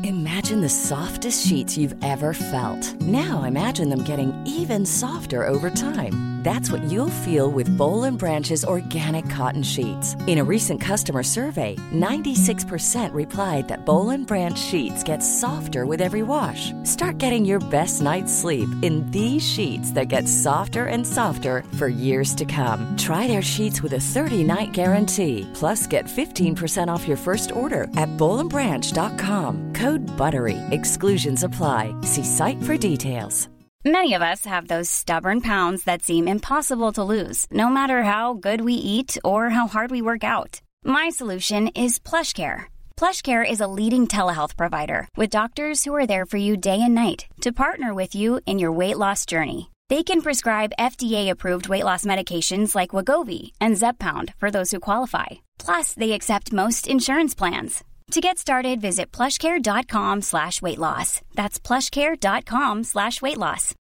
Imagine the softest sheets you've ever felt. Now imagine them getting even softer over time. That's what you'll feel with Boll & Branch's organic cotton sheets. In a recent customer survey, 96% replied that Boll & Branch sheets get softer with every wash. Start getting your best night's sleep in these sheets that get softer and softer for years to come. Try their sheets with a 30-night guarantee. Plus, get 15% off your first order at bollandbranch.com. Code BUTTERY. Exclusions apply. See site for details. Many of us have those stubborn pounds that seem impossible to lose, no matter how good we eat or how hard we work out. My solution is PlushCare. PlushCare is a leading telehealth provider with doctors who are there for you day and night to partner with you in your weight loss journey. They can prescribe FDA-approved weight loss medications like Wegovy and Zepbound for those who qualify. Plus, they accept most insurance plans. To get started, visit plushcare.com/weightloss. That's plushcare.com/weightloss.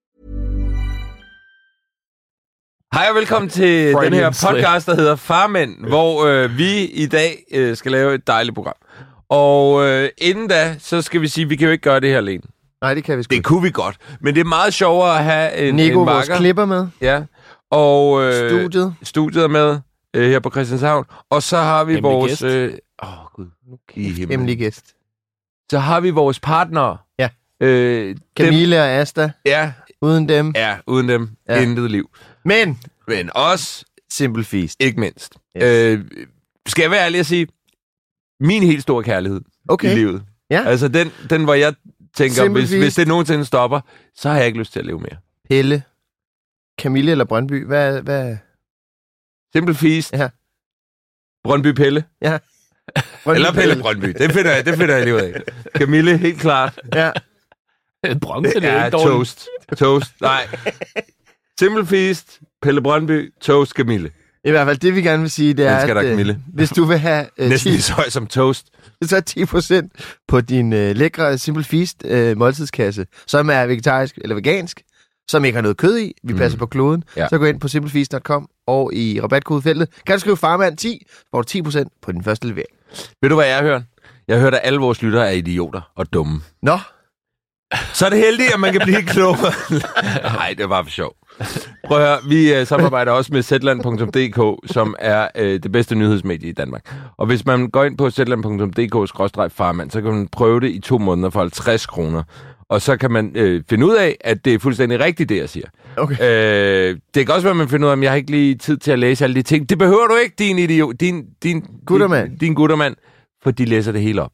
Hej og velkommen til den her podcast, der hedder Farmænd, hvor vi i dag skal lave et dejligt program. Og inden da, så skal vi sige, at vi kan jo ikke gøre det her alene. Nej, det kan vi sgu. Det kunne vi godt, men det er meget sjovere at have en Nico, en vores klipper med. Ja, og Studiet er med her på Christianshavn. Og så har vi vores... Hemmelig gæst. Så har vi vores partnere. Ja. Camille og Asta. Ja. Uden dem. Ja, uden dem. Ja. Intet liv. Men også Simple Feast. Ikke mindst. Yes. Skal jeg være ærlig at sige, min helt store kærlighed i livet. Ja. Altså den hvor jeg tænker, hvis det nogensinde stopper, så har jeg ikke lyst til at leve mere. Pelle. Camille eller Brøndby? Hvad? Simple Feast. Ja. Brøndby Pelle. Ja. Eller Pelle Brøndby. Det finder jeg lige ud af. Camille, helt klart. Ja. Bronze, det er Toast. Nej. Simple Feast, Pelle Brøndby, Toast, Camille. I hvert fald det, vi gerne vil sige, det er, at hvis du vil have... næsten lige så høj som Toast. Så 10% på din lækre Simple Feast måltidskasse, som er vegetarisk eller vegansk, som ikke har noget kød i. Vi passer på kloden. Ja. Så gå ind på simplefeast.com og i rabatkodefeltet kan du skrive farmand10, hvor du 10% på din første levering. Ved du, hvad jeg har hørt? Jeg har hørt, at alle vores lyttere er idioter og dumme. Nå. Så er det heldigt, at man kan blive klogere. Nej, det var for sjov. Prøv at høre, vi samarbejder også med Zetland.dk, som er det bedste nyhedsmedie i Danmark. Og hvis man går ind på Zetland.dk/farmand, så kan man prøve det i 2 måneder for 50 kroner. Og så kan man finde ud af, at det er fuldstændig rigtigt, det jeg siger. Okay. Det kan også være, at man finder ud af, at jeg har ikke lige tid til at læse alle de ting. Det behøver du ikke, din idiot. Din guttermand. For de læser det hele op.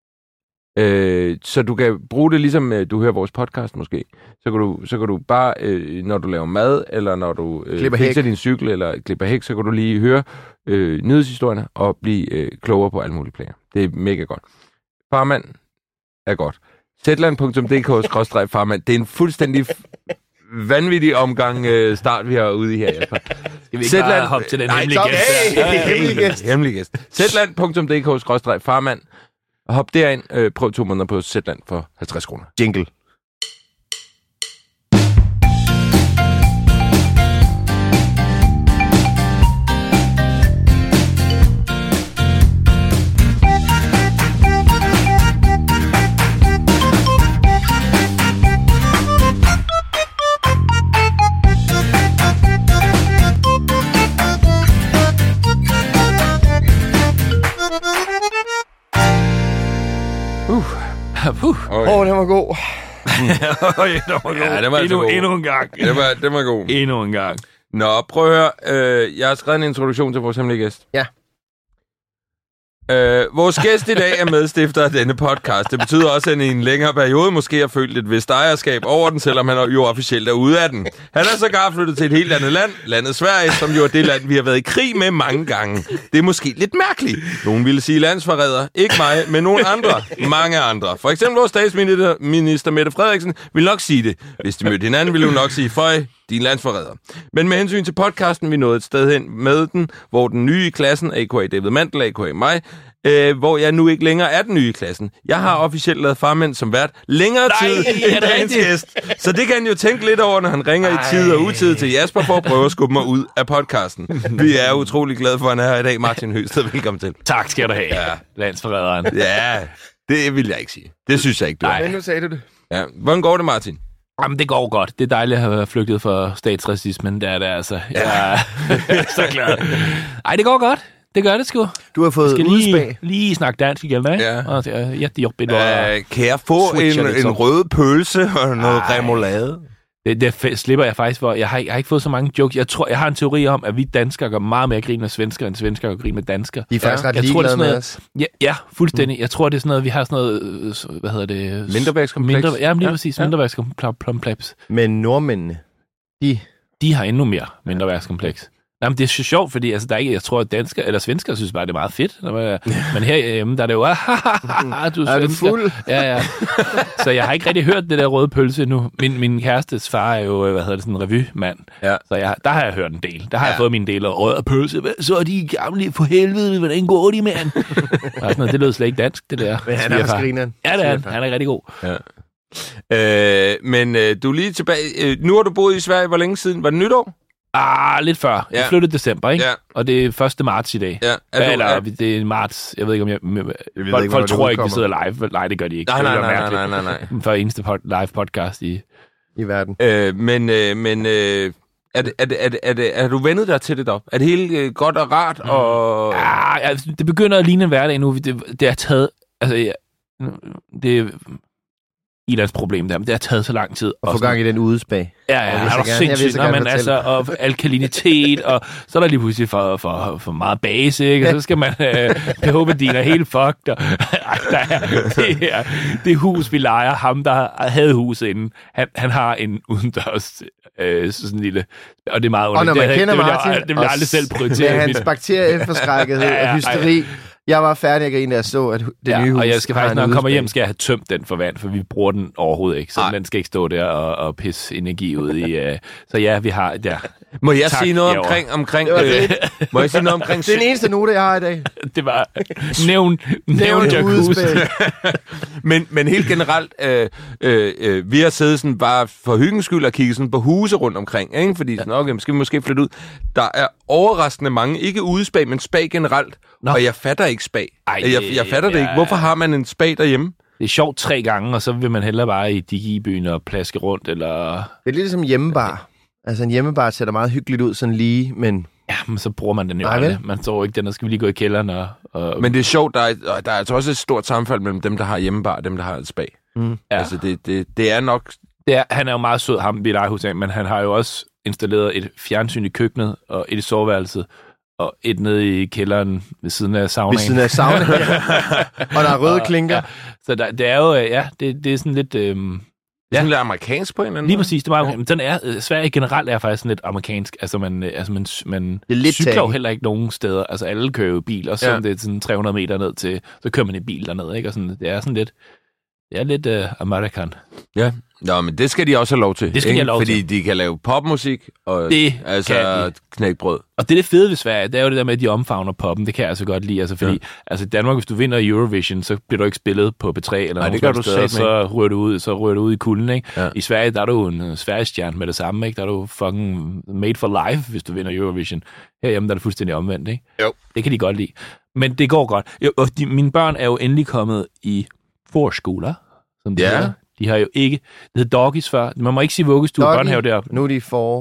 Så du kan bruge det, ligesom du hører vores podcast måske. Så kan du bare, når du laver mad, eller når du fikser din cykel, eller klipper hæk, så kan du lige høre nyhedshistorierne og blive klogere på alle mulige planer. Det er mega godt. Farmand er godt. Zetland.dk/farmand. Det er en fuldstændig vanvittig omgang start, vi har ude i her. Skal vi ikke bare hoppe til den hemmelige gæst? Hemmelig gæst. Zetland.dk/farmand. Hop derind. Prøv 2 måneder på Zetland for 50 kroner. Jingle. Den var god. Ja, det var god. Endnu en gang. Det var god. Endnu en gang. Nå, prøv at høre. Jeg har skrevet en introduktion til vores hemmelige gæst. Ja. Vores gæst i dag er medstifter af denne podcast. Det betyder også, at han i en længere periode måske har følt et vist ejerskab over den, selvom han jo officielt er ude af den. Han er sågar flyttet til et helt andet land, landet Sverige, som jo er det land, vi har været i krig med mange gange. Det er måske lidt mærkeligt. Nogen ville sige landsforræder. Ikke mig, men nogle andre. Mange andre. For eksempel vores statsminister Mette Frederiksen vil nok sige det. Hvis de mødte hinanden, ville hun nok sige, føj, din landsforræder. Men med hensyn til podcasten, vi nåede et sted hen med den, hvor den nye i klassen, a.k.a. David Mandel, a.k.a. mig, hvor jeg nu ikke længere er den nye i klassen. Jeg har officielt lavet Farmand som vært længere tid end dagens gæst. Så det kan han jo tænke lidt over, når han ringer i tid og utid til Jasper for at prøve at skubbe mig ud af podcasten. Vi er utrolig glade for, at han er her i dag. Martin Høsted, velkommen til. Tak skal du have, landsforræderen. Ja, Det vil jeg ikke sige. Det synes jeg ikke, du er. Men nu sagde du det. Ja. Hvordan går det, Martin? Jamen, det går godt. Det er dejligt at have flygtet for statsracismen. Det er det altså. Jeg er så glad. Ej, det går godt. Det gør det sgu. Du har fået udspag. Lige snakke dansk igen, ikke? Ja. Og det er jättejobbigt. Kan jeg få en rød pølse og noget remoulade? Det slipper jeg faktisk for. Jeg har ikke fået så mange jokes. Jeg har en teori om, at vi danskere gør meget mere grin med svenskere, end svenskere gør grin med danskere. De er faktisk ret ligeglade med os. Ja, fuldstændig. Jeg tror, det er sådan noget, vi har sådan noget, hvad hedder det? Mindreværdskompleks. Ja, lige præcis. Mindreværdskompleks. Men nordmændene, de har endnu mere mindreværdskompleks. Jamen, det er så sjovt, fordi altså, der er ikke, jeg tror, at danskere eller svenskere synes bare, det er meget fedt. Men herhjemme, der er det jo, du er du fuld? Ja. Så jeg har ikke rigtig hørt det der røde pølse endnu. Min kærestes far er jo, sådan en revyemand. Ja. Så der har jeg hørt en del. Der har jeg fået min del af røde pølse. Så er de gamle for helvede, hvordan går de, mand? Det lød slet ikke dansk, det der. Men han er også grineren. Ja, det er han. Han er rigtig god. Ja. Men du er lige tilbage. Nu har du boet i Sverige, hvor længe siden? Var det nytår? Lidt før. Jeg flyttede december, ikke? Ja. Og det er 1. marts i dag. Ja. Det er marts. Jeg ved ikke, om folk tror ikke, vi sidder live. Nej, det gør de ikke. Nej. For eneste live podcast i verden. Er du vendet dig til det op? Er det helt godt og rart? Og... Ja, det begynder at ligne en hverdag nu. Det er taget... Altså, det er Ilans problem der, men det har taget så lang tid. Og få gang i den udespag. Ja, er du sindssygt, og alkalinitet, og så er der lige pludselig for meget base, ikke? Og så skal man pH-værdien er helt fucked, og det hus, vi lejer, ham, der havde huset inden, han har en udendørs sådan en lille, og det er meget underligt. Og når man kender Martin, det vil jeg aldrig selv prioritere. Med hans bakterieforskrækkethed og hysteri. Jeg var færdig at grine, da jeg så, at det nye hus... og jeg skal faktisk, når jeg kommer hjem, skal jeg have tømt den for vand, for vi bruger den overhovedet ikke. Så den skal ikke stå der og pisse energi ud i... Så ja, vi har... Ja. Må jeg sige noget omkring må jeg sige noget omkring... Det er den eneste note, jeg har i dag. Det var... Nævn jacuzzi. men helt generelt, vi har siddet sådan bare for hyggens skyld og kigget sådan på huse rundt omkring, ikke? Fordi sådan, okay, skal vi måske flytte ud. Der er overraskende mange, ikke udespag, men spag generelt. Og jeg fatter ikke spag. Jeg fatter det ikke. Hvorfor har man en spag derhjemme? Det er sjovt 3 gange, og så vil man hellere bare i Digi-byen og plaske rundt, eller... Det er lidt som hjemmebar. Altså en hjemmebar ser meget hyggeligt ud, sådan lige, men... Ja, men så bruger man den jo aldrig. Man tror ikke, den der skal vi lige gå i kælderen og... Men det er sjovt, der er altså også et stort sammenfald mellem dem, der har hjemmebar og dem, der har et spag. Ja. Altså det er nok... Han er jo meget sød, ham ved hos men han har jo også installeret et fjernsyn i køkkenet, og et i soveværelset, og et nede i kælderen ved siden af saunaen. Ved siden af saunaen, og der er røde klinker. Så det er jo, det er sådan lidt... Det er sådan lidt amerikansk på en eller anden måde. Lige præcis, det var amerikansk. Men sådan Sverige generelt er faktisk sådan lidt amerikansk. Altså man cykler jo heller ikke nogen steder. Altså alle kører jo bil, og så det er sådan 300 meter ned til, så kører man i bil derned, ikke? Og sådan, det er sådan lidt... Det er lidt American. Ja. Nå, men det skal de også have lov til. Det skal de have lov fordi til. Fordi de kan lave popmusik og knækbrød. Og det fede ved Sverige, det er jo det der med, at de omfavner poppen. Det kan jeg altså godt lide. Altså, fordi altså Danmark, hvis du vinder Eurovision, så bliver du ikke spillet på P3 eller noget. Det gør du steder, så ryger du ud i kulden, ikke? Ja. I Sverige, der er du en Sverigestjerne med det samme, ikke? Der er du fucking made for life, hvis du vinder Eurovision. Herhjemme, der er det fuldstændig omvendt, ikke? Jo. Det kan de godt lide. Men det går godt. Og mine børn er jo endelig kommet i forskoler, som det er. De har jo ikke... Det hedder doggies før. Man må ikke sige vuggestue og børnehave deroppe. Nu er de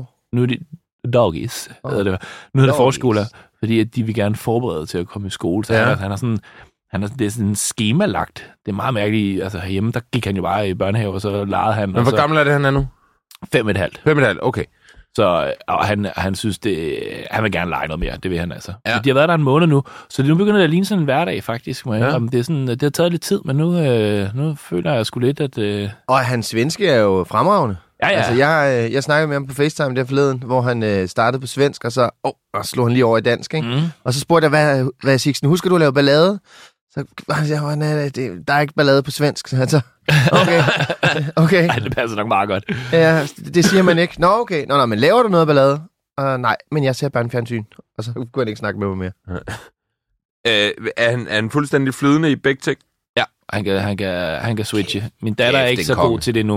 doggies. Nu hedder det forskoler, fordi at de vil gerne forberede til at komme i skole. Så det er sådan skemalagt. Det er meget mærkeligt. Altså herhjemme, der gik han jo bare i børnehave, og så legede han. Men hvor gammel er det, han er nu? 5,5. 5,5, okay. Så han synes, han vil gerne lege noget mere. Det vil han altså. Ja. De har været der en måned nu, så nu begynder det at ligne sådan en hverdag, faktisk. Det har taget lidt tid, men nu føler jeg sgu lidt, at... Og hans svenske er jo fremragende. Ja. Altså, jeg snakkede med ham på FaceTime der forleden, hvor han startede på svensk, og så slog han lige over i dansk, ikke? Og så spurgte jeg, hvad Sixten, husker du at lave ballade? Så siger han, der er ikke ballade på svensk. Så altså, okay. Ej, det passer nok meget godt. Ja, det siger man ikke. Nå, okay. Nå, men laver du noget ballade? Nej, men jeg ser bare en fjernsyn. Og så kunne han ikke snakke med mig mere. Er han fuldstændig flydende i begge ting? Ja, han kan switche. Min datter er ikke så god til det nu,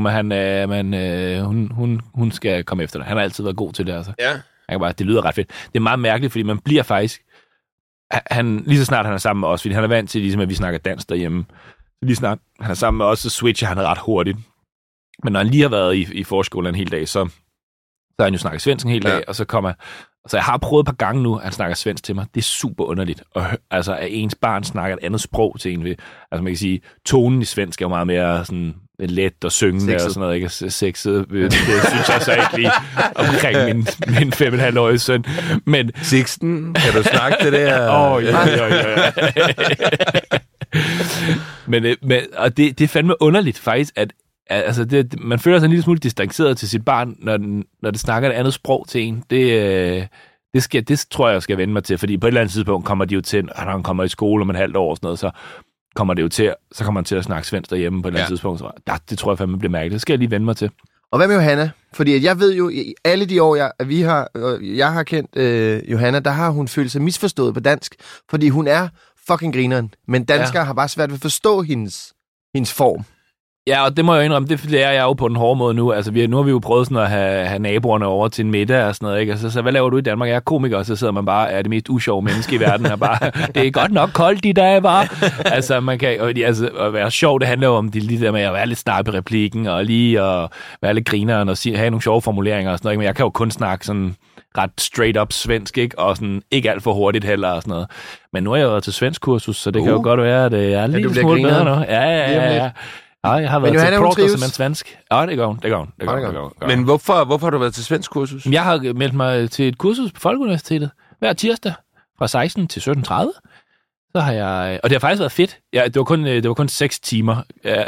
men hun skal komme efter det. Han har altid været god til det, altså. Ja. Det lyder ret fedt. Det er meget mærkeligt, fordi man bliver faktisk... lige så snart han er sammen med os, fordi han er vant til, ligesom, at vi snakker dansk derhjemme, lige snart han er sammen med os, så switcher han ret hurtigt. Men når han lige har været i forskolen en hel dag, så har han jo snakket svensk en hel dag, og så kommer... Så jeg har prøvet et par gange nu, at han snakker svensk til mig. Det er super underligt. Altså, at ens barn snakker et andet sprog til en. Altså, man kan sige, tonen i svensk er jo meget mere sådan let og syngende og sådan noget. Ikke? Sexet, det synes jeg så ikke lige omkring min 5,5-årige søn. Men... Sixten, kan du snakke til det her? Ja. Men og det er fandme underligt faktisk, at altså man føler sig en lille smule distanceret til sit barn, når det snakker et andet sprog til en. Det tror jeg skal vende mig til, fordi på et eller andet tidspunkt kommer de jo til, når han kommer i skole om et halvt år og sådan noget, så kommer han til at snakke svensk derhjemme på et eller andet tidspunkt. Så, det tror jeg fandme bliver mærkeligt. Det skal jeg lige vende mig til. Og hvad med Johanna? Fordi at jeg ved jo, i alle de år, jeg har kendt Johanna, der har hun følt sig misforstået på dansk, fordi hun er fucking grineren. Men danskere har bare svært ved at forstå hendes form. Ja, og det må jeg indrømme, det lærer jeg jo på den hårde måde nu. Altså, nu har vi jo prøvet sådan at have naboerne over til en middag og sådan noget, ikke? Altså, så hvad laver du i Danmark? Jeg er komiker, og så sidder man bare, er det mest usjove menneske i verden, og bare, det er godt nok koldt de dage, bare. Altså, man kan, at være sjov, det handler jo om lige der med at være lidt snarp i replikken, og lige at være lidt grineren, og have nogle sjove formuleringer og sådan noget, men jeg kan jo kun snakke sådan ret straight up svensk, ikke? Og sådan ikke alt for hurtigt heller og sådan noget. Men nu er jeg jo været til svenskkursus, så det kan jo godt være, at det er lidt smule bedre nu. Ja. Ja, jeg har været til proter som en svensk. Ja, det går hun. Men hvorfor har du været til svensk kursus? Jeg har meldt mig til et kursus på Folkeuniversitetet hver tirsdag fra 16 til 17.30. Så har jeg... Og det har faktisk været fedt. Ja, det var kun 6 timer.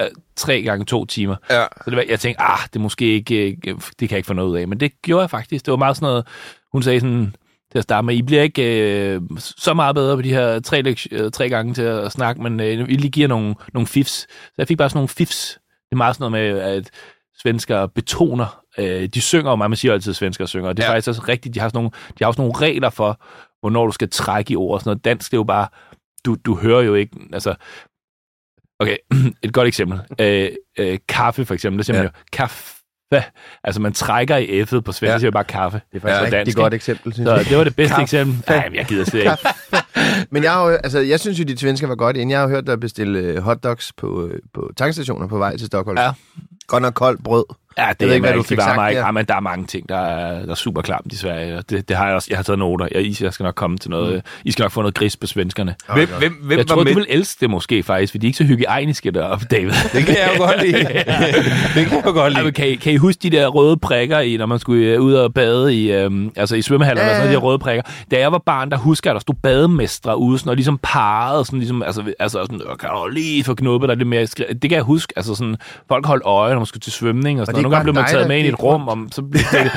3 gange 2 timer. Ja. Så jeg tænkte, det måske ikke... Det kan jeg ikke få noget ud af. Men det gjorde jeg faktisk. Det var meget sådan noget... Hun sagde sådan... Til at starte med, I bliver ikke så meget bedre på de her 3 gange til at snakke, men vi lige giver nogle fifs. Så jeg fik bare sådan nogle fifs. Det er meget sådan noget med, at svenskere betoner. De synger jo meget, man siger altid, at svenskere synger. Og det er faktisk også rigtigt. De har også nogle regler for, hvornår du skal trække i ord og sådan noget. Dansk, det er jo bare, du hører jo ikke, altså... Okay, et godt eksempel. Kaffe for eksempel, det siger man jo, kaffe. Altså, man trækker i F'et på svensk, siger bare kaffe. Det er faktisk et rigtig godt eksempel, synes jeg. Så det var det bedste eksempel. Nej, jeg gider slet ikke. Men jeg synes jo, de svensker var godt ind. Jeg har hørt dig bestille hotdogs på tankstationer på vej til Stockholm. Ja. Godt nok koldt brød. Ja, det er ikke, hvad du fik sagt. Ja, men der er mange ting, der er super klamt i Sverige. Det har jeg også. Jeg har taget noter. Jeg skal nok komme til noget. I skal nok få noget gris på svenskerne. Hvem jeg tror, du vil elske det måske faktisk, fordi de er ikke så hygiejniske deroppe, David. Det kan jeg jo godt lide. Kan I huske de der røde prikker, når man skulle ud og bade i svømmehaller og sådan noget, de røde prikker? Da jeg var barn, der husker jeg, der stod bademestre ude, sådan, og ligesom parrede, sådan, ligesom, altså sådan, kan du lige få knuppet der lidt mere. Det kan jeg huske, altså sådan, folk holdt øje, når man skulle til svømning og sådan noget. Nogle gange blev man taget med ind i et rum, og så blev det...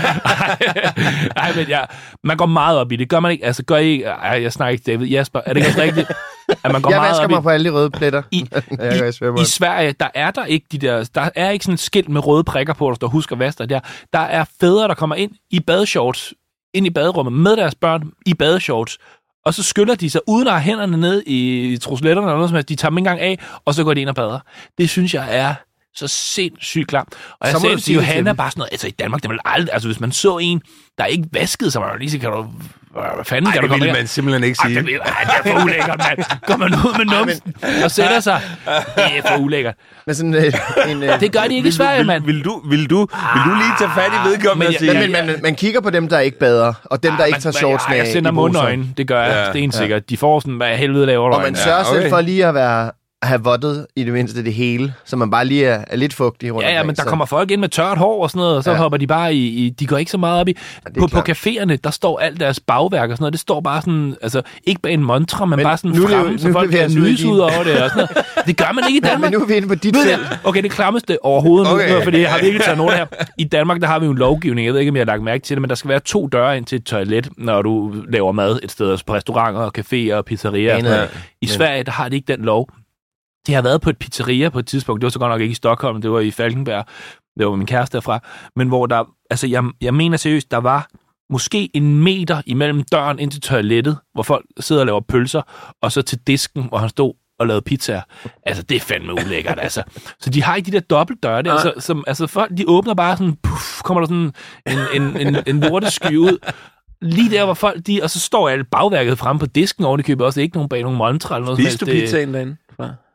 Ej, men man går meget op i det. Gør man ikke? Altså, gør I ikke... jeg snakker ikke, David. Jasper, er det ikke rigtigt, at man går meget op i... Jeg vasker mig på alle de røde pletter. I Sverige, der er ikke de der... Der er ikke sådan et skilt med røde prikker på, der står husk at vaske dig der. Der er fædre, der kommer ind i badeshorts, ind i baderummet med deres børn i badeshorts, og så skyller de sig uden at have hænderne ned i trusletterne eller noget som helst. De tager dem ikke engang af, og så går de ind og bader. Det synes jeg er så sindssygt klam. Og jeg sagde til Johanna bare sådan noget, altså i Danmark, det vil aldrig, altså hvis man så en, der ikke vaskede, så var der lige så, kan du, hvad fanden kan du komme det vil man simpelthen ikke sige. Det er for ulækkert, mand. Går man ud med numsen og sætter sig, det er for ulækkert. Men sådan det gør de ikke i Sverige, mand. Vil du lige tage fat i vedkommende og sige? Men man kigger på dem, der ikke bader, og dem, der ikke tager shorts med. Jeg sender mundøjne, det gør jeg stensikkert. De får sådan, hvad helvede laver. Og man sørger selv for lige at have vottet i det mindste det hele, så man bare lige er lidt fugtig rundt. Ja, men der kommer folk ind med tørt hår og sådan noget, og så hopper de bare i de går ikke så meget op i. På caféerne, der står alt deres bagværk og sådan noget, det står bare sådan, altså ikke bag en montre, men bare sådan fremme, så folk kan nydes ud over det og sådan noget. Det gør man ikke i Danmark. Men nu er vi inde på dit selv. Okay, det klammeste overhovedet nu, fordi jeg har virkelig taget noget her. I Danmark, der har vi jo en lovgivning, jeg ved ikke, om jeg har lagt mærke til det, men der skal være 2 døre ind til et toilet, når du laver mad et sted, altså på restauranter, caféer og pizzerier. I Sverige, der har de ikke den lov. Det har været på et pizzeria på et tidspunkt. Det var så godt nok ikke i Stockholm, det var i Falkenberg. Det var min kæreste derfra. Men hvor der, altså jeg mener seriøst, der var måske 1 meter imellem døren ind til toilettet, hvor folk sidder og laver pølser, og så til disken, hvor han stod og lavede pizzaer. Altså, det er fandme ulækkert, altså. Så de har ikke de der dobbeltdøre der. Altså, folk, de åbner bare sådan, puff, kommer der sådan en vortesky ud. Lige der, hvor folk, og så står alle bagværket fremme på disken oven i købet også. Ikke nogen bag nogen montre eller noget. Spiste du pizzaen derinde?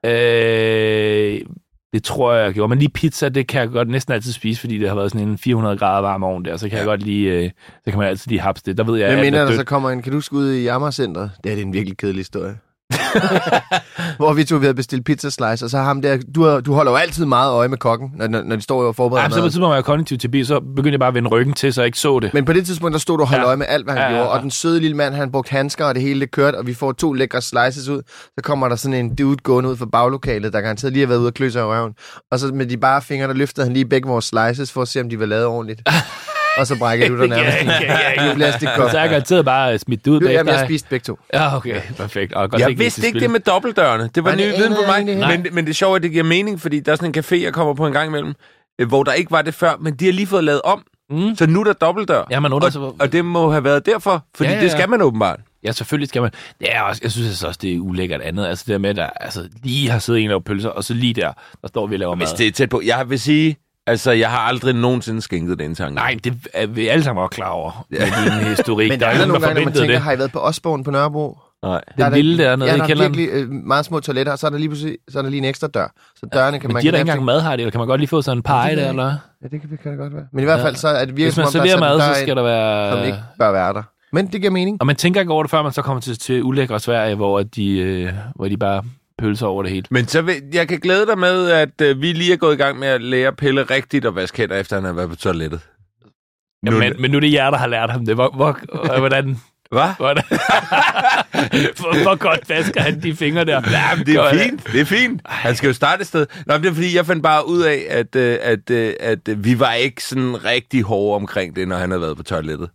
Det tror jeg gjorde. Men lige pizza, det kan jeg godt næsten altid spise, fordi det har været sådan en 400 grader varm ovn der, så kan jeg godt lige, så kan man altid lige hapse det. Der ved jeg, men mener der så kommer en, kan du huske ud i Amagercentret? Det er en virkelig kedelig historie. Hvor vi havde bestilt pizzaslice, og så ham der, du holder jo altid meget øje med kokken, når de står og forbereder mad. Så på et tidspunkt var jeg kognitiv terapi, så begyndte jeg bare at vende ryggen til, så jeg ikke så det. Men på det tidspunkt, der stod du og holdt øje med alt, hvad han gjorde, og den søde lille mand, han brugte handsker, og det hele det kørte, og vi får 2 lækre slices ud, så kommer der sådan en dude gående ud fra baglokalet, der garanteret lige har været ude og klø sig i røven, og så med de bare fingre, der løftede han lige begge vores slices, for at se, om de var lavet ordentligt. Og så brækker du der nærmest en plastikkop. Så jeg garanteret bare smidt det ud bagefter. Jamen, jeg spiste begge 2. Ja, okay. Perfekt. Jeg vidste ikke det med dobbeltdørene. Det var ny viden på mig. Men det er sjovt, at det giver mening, fordi der er sådan en café, jeg kommer på en gang imellem, hvor der ikke var det før, men de har lige fået lavet om. Så nu er der dobbeltdør. Ja, man og det må have været derfor, fordi det skal man åbenbart. Ja, selvfølgelig skal man. Det er også, jeg synes også, det er ulækkert andet. Altså det der med, at der lige har siddet en og pølser, og så lige der står vi og laver mad. Hvis det er tæt på. Jeg vil sige... Altså, jeg har aldrig nogensinde skænket den tanke. Nej, det er vi alle sammen også klar over med din historik. Men der er nogle gange, når man tænker, har I været på Osborn på Nørrebro? Nej. Den lille dernede i kælderen. Der er virkelig meget små toiletter, og så er der lige en ekstra dør. Så dørene kan men man... Men de har da ikke engang mad, har de? Eller kan man godt lige få sådan en pie der, eller? Ja, det kan det godt være. Men i hvert fald så er det virkelig... Hvis man serverer mad, så skal der være... Som ikke bør være der. Men det giver mening. Og man tænker ikke over det, før man så kommer til ulækre Sverige, hvor de bare... pølser over det hele. Men så jeg kan glæde dig med, at vi lige er gået i gang med at lære Pelle rigtigt at vaske hænder, efter han har været på toilettet. Ja, men nu er det jer, der har lært ham det. Hvordan? Hvad? Hvor godt vasker han de fingre der? Ja, men det er fint. Det er fint. Han skal jo starte et sted. Nå, men det er fordi, jeg fandt bare ud af, at vi var ikke sådan rigtig hårde omkring det, når han havde været på toilettet.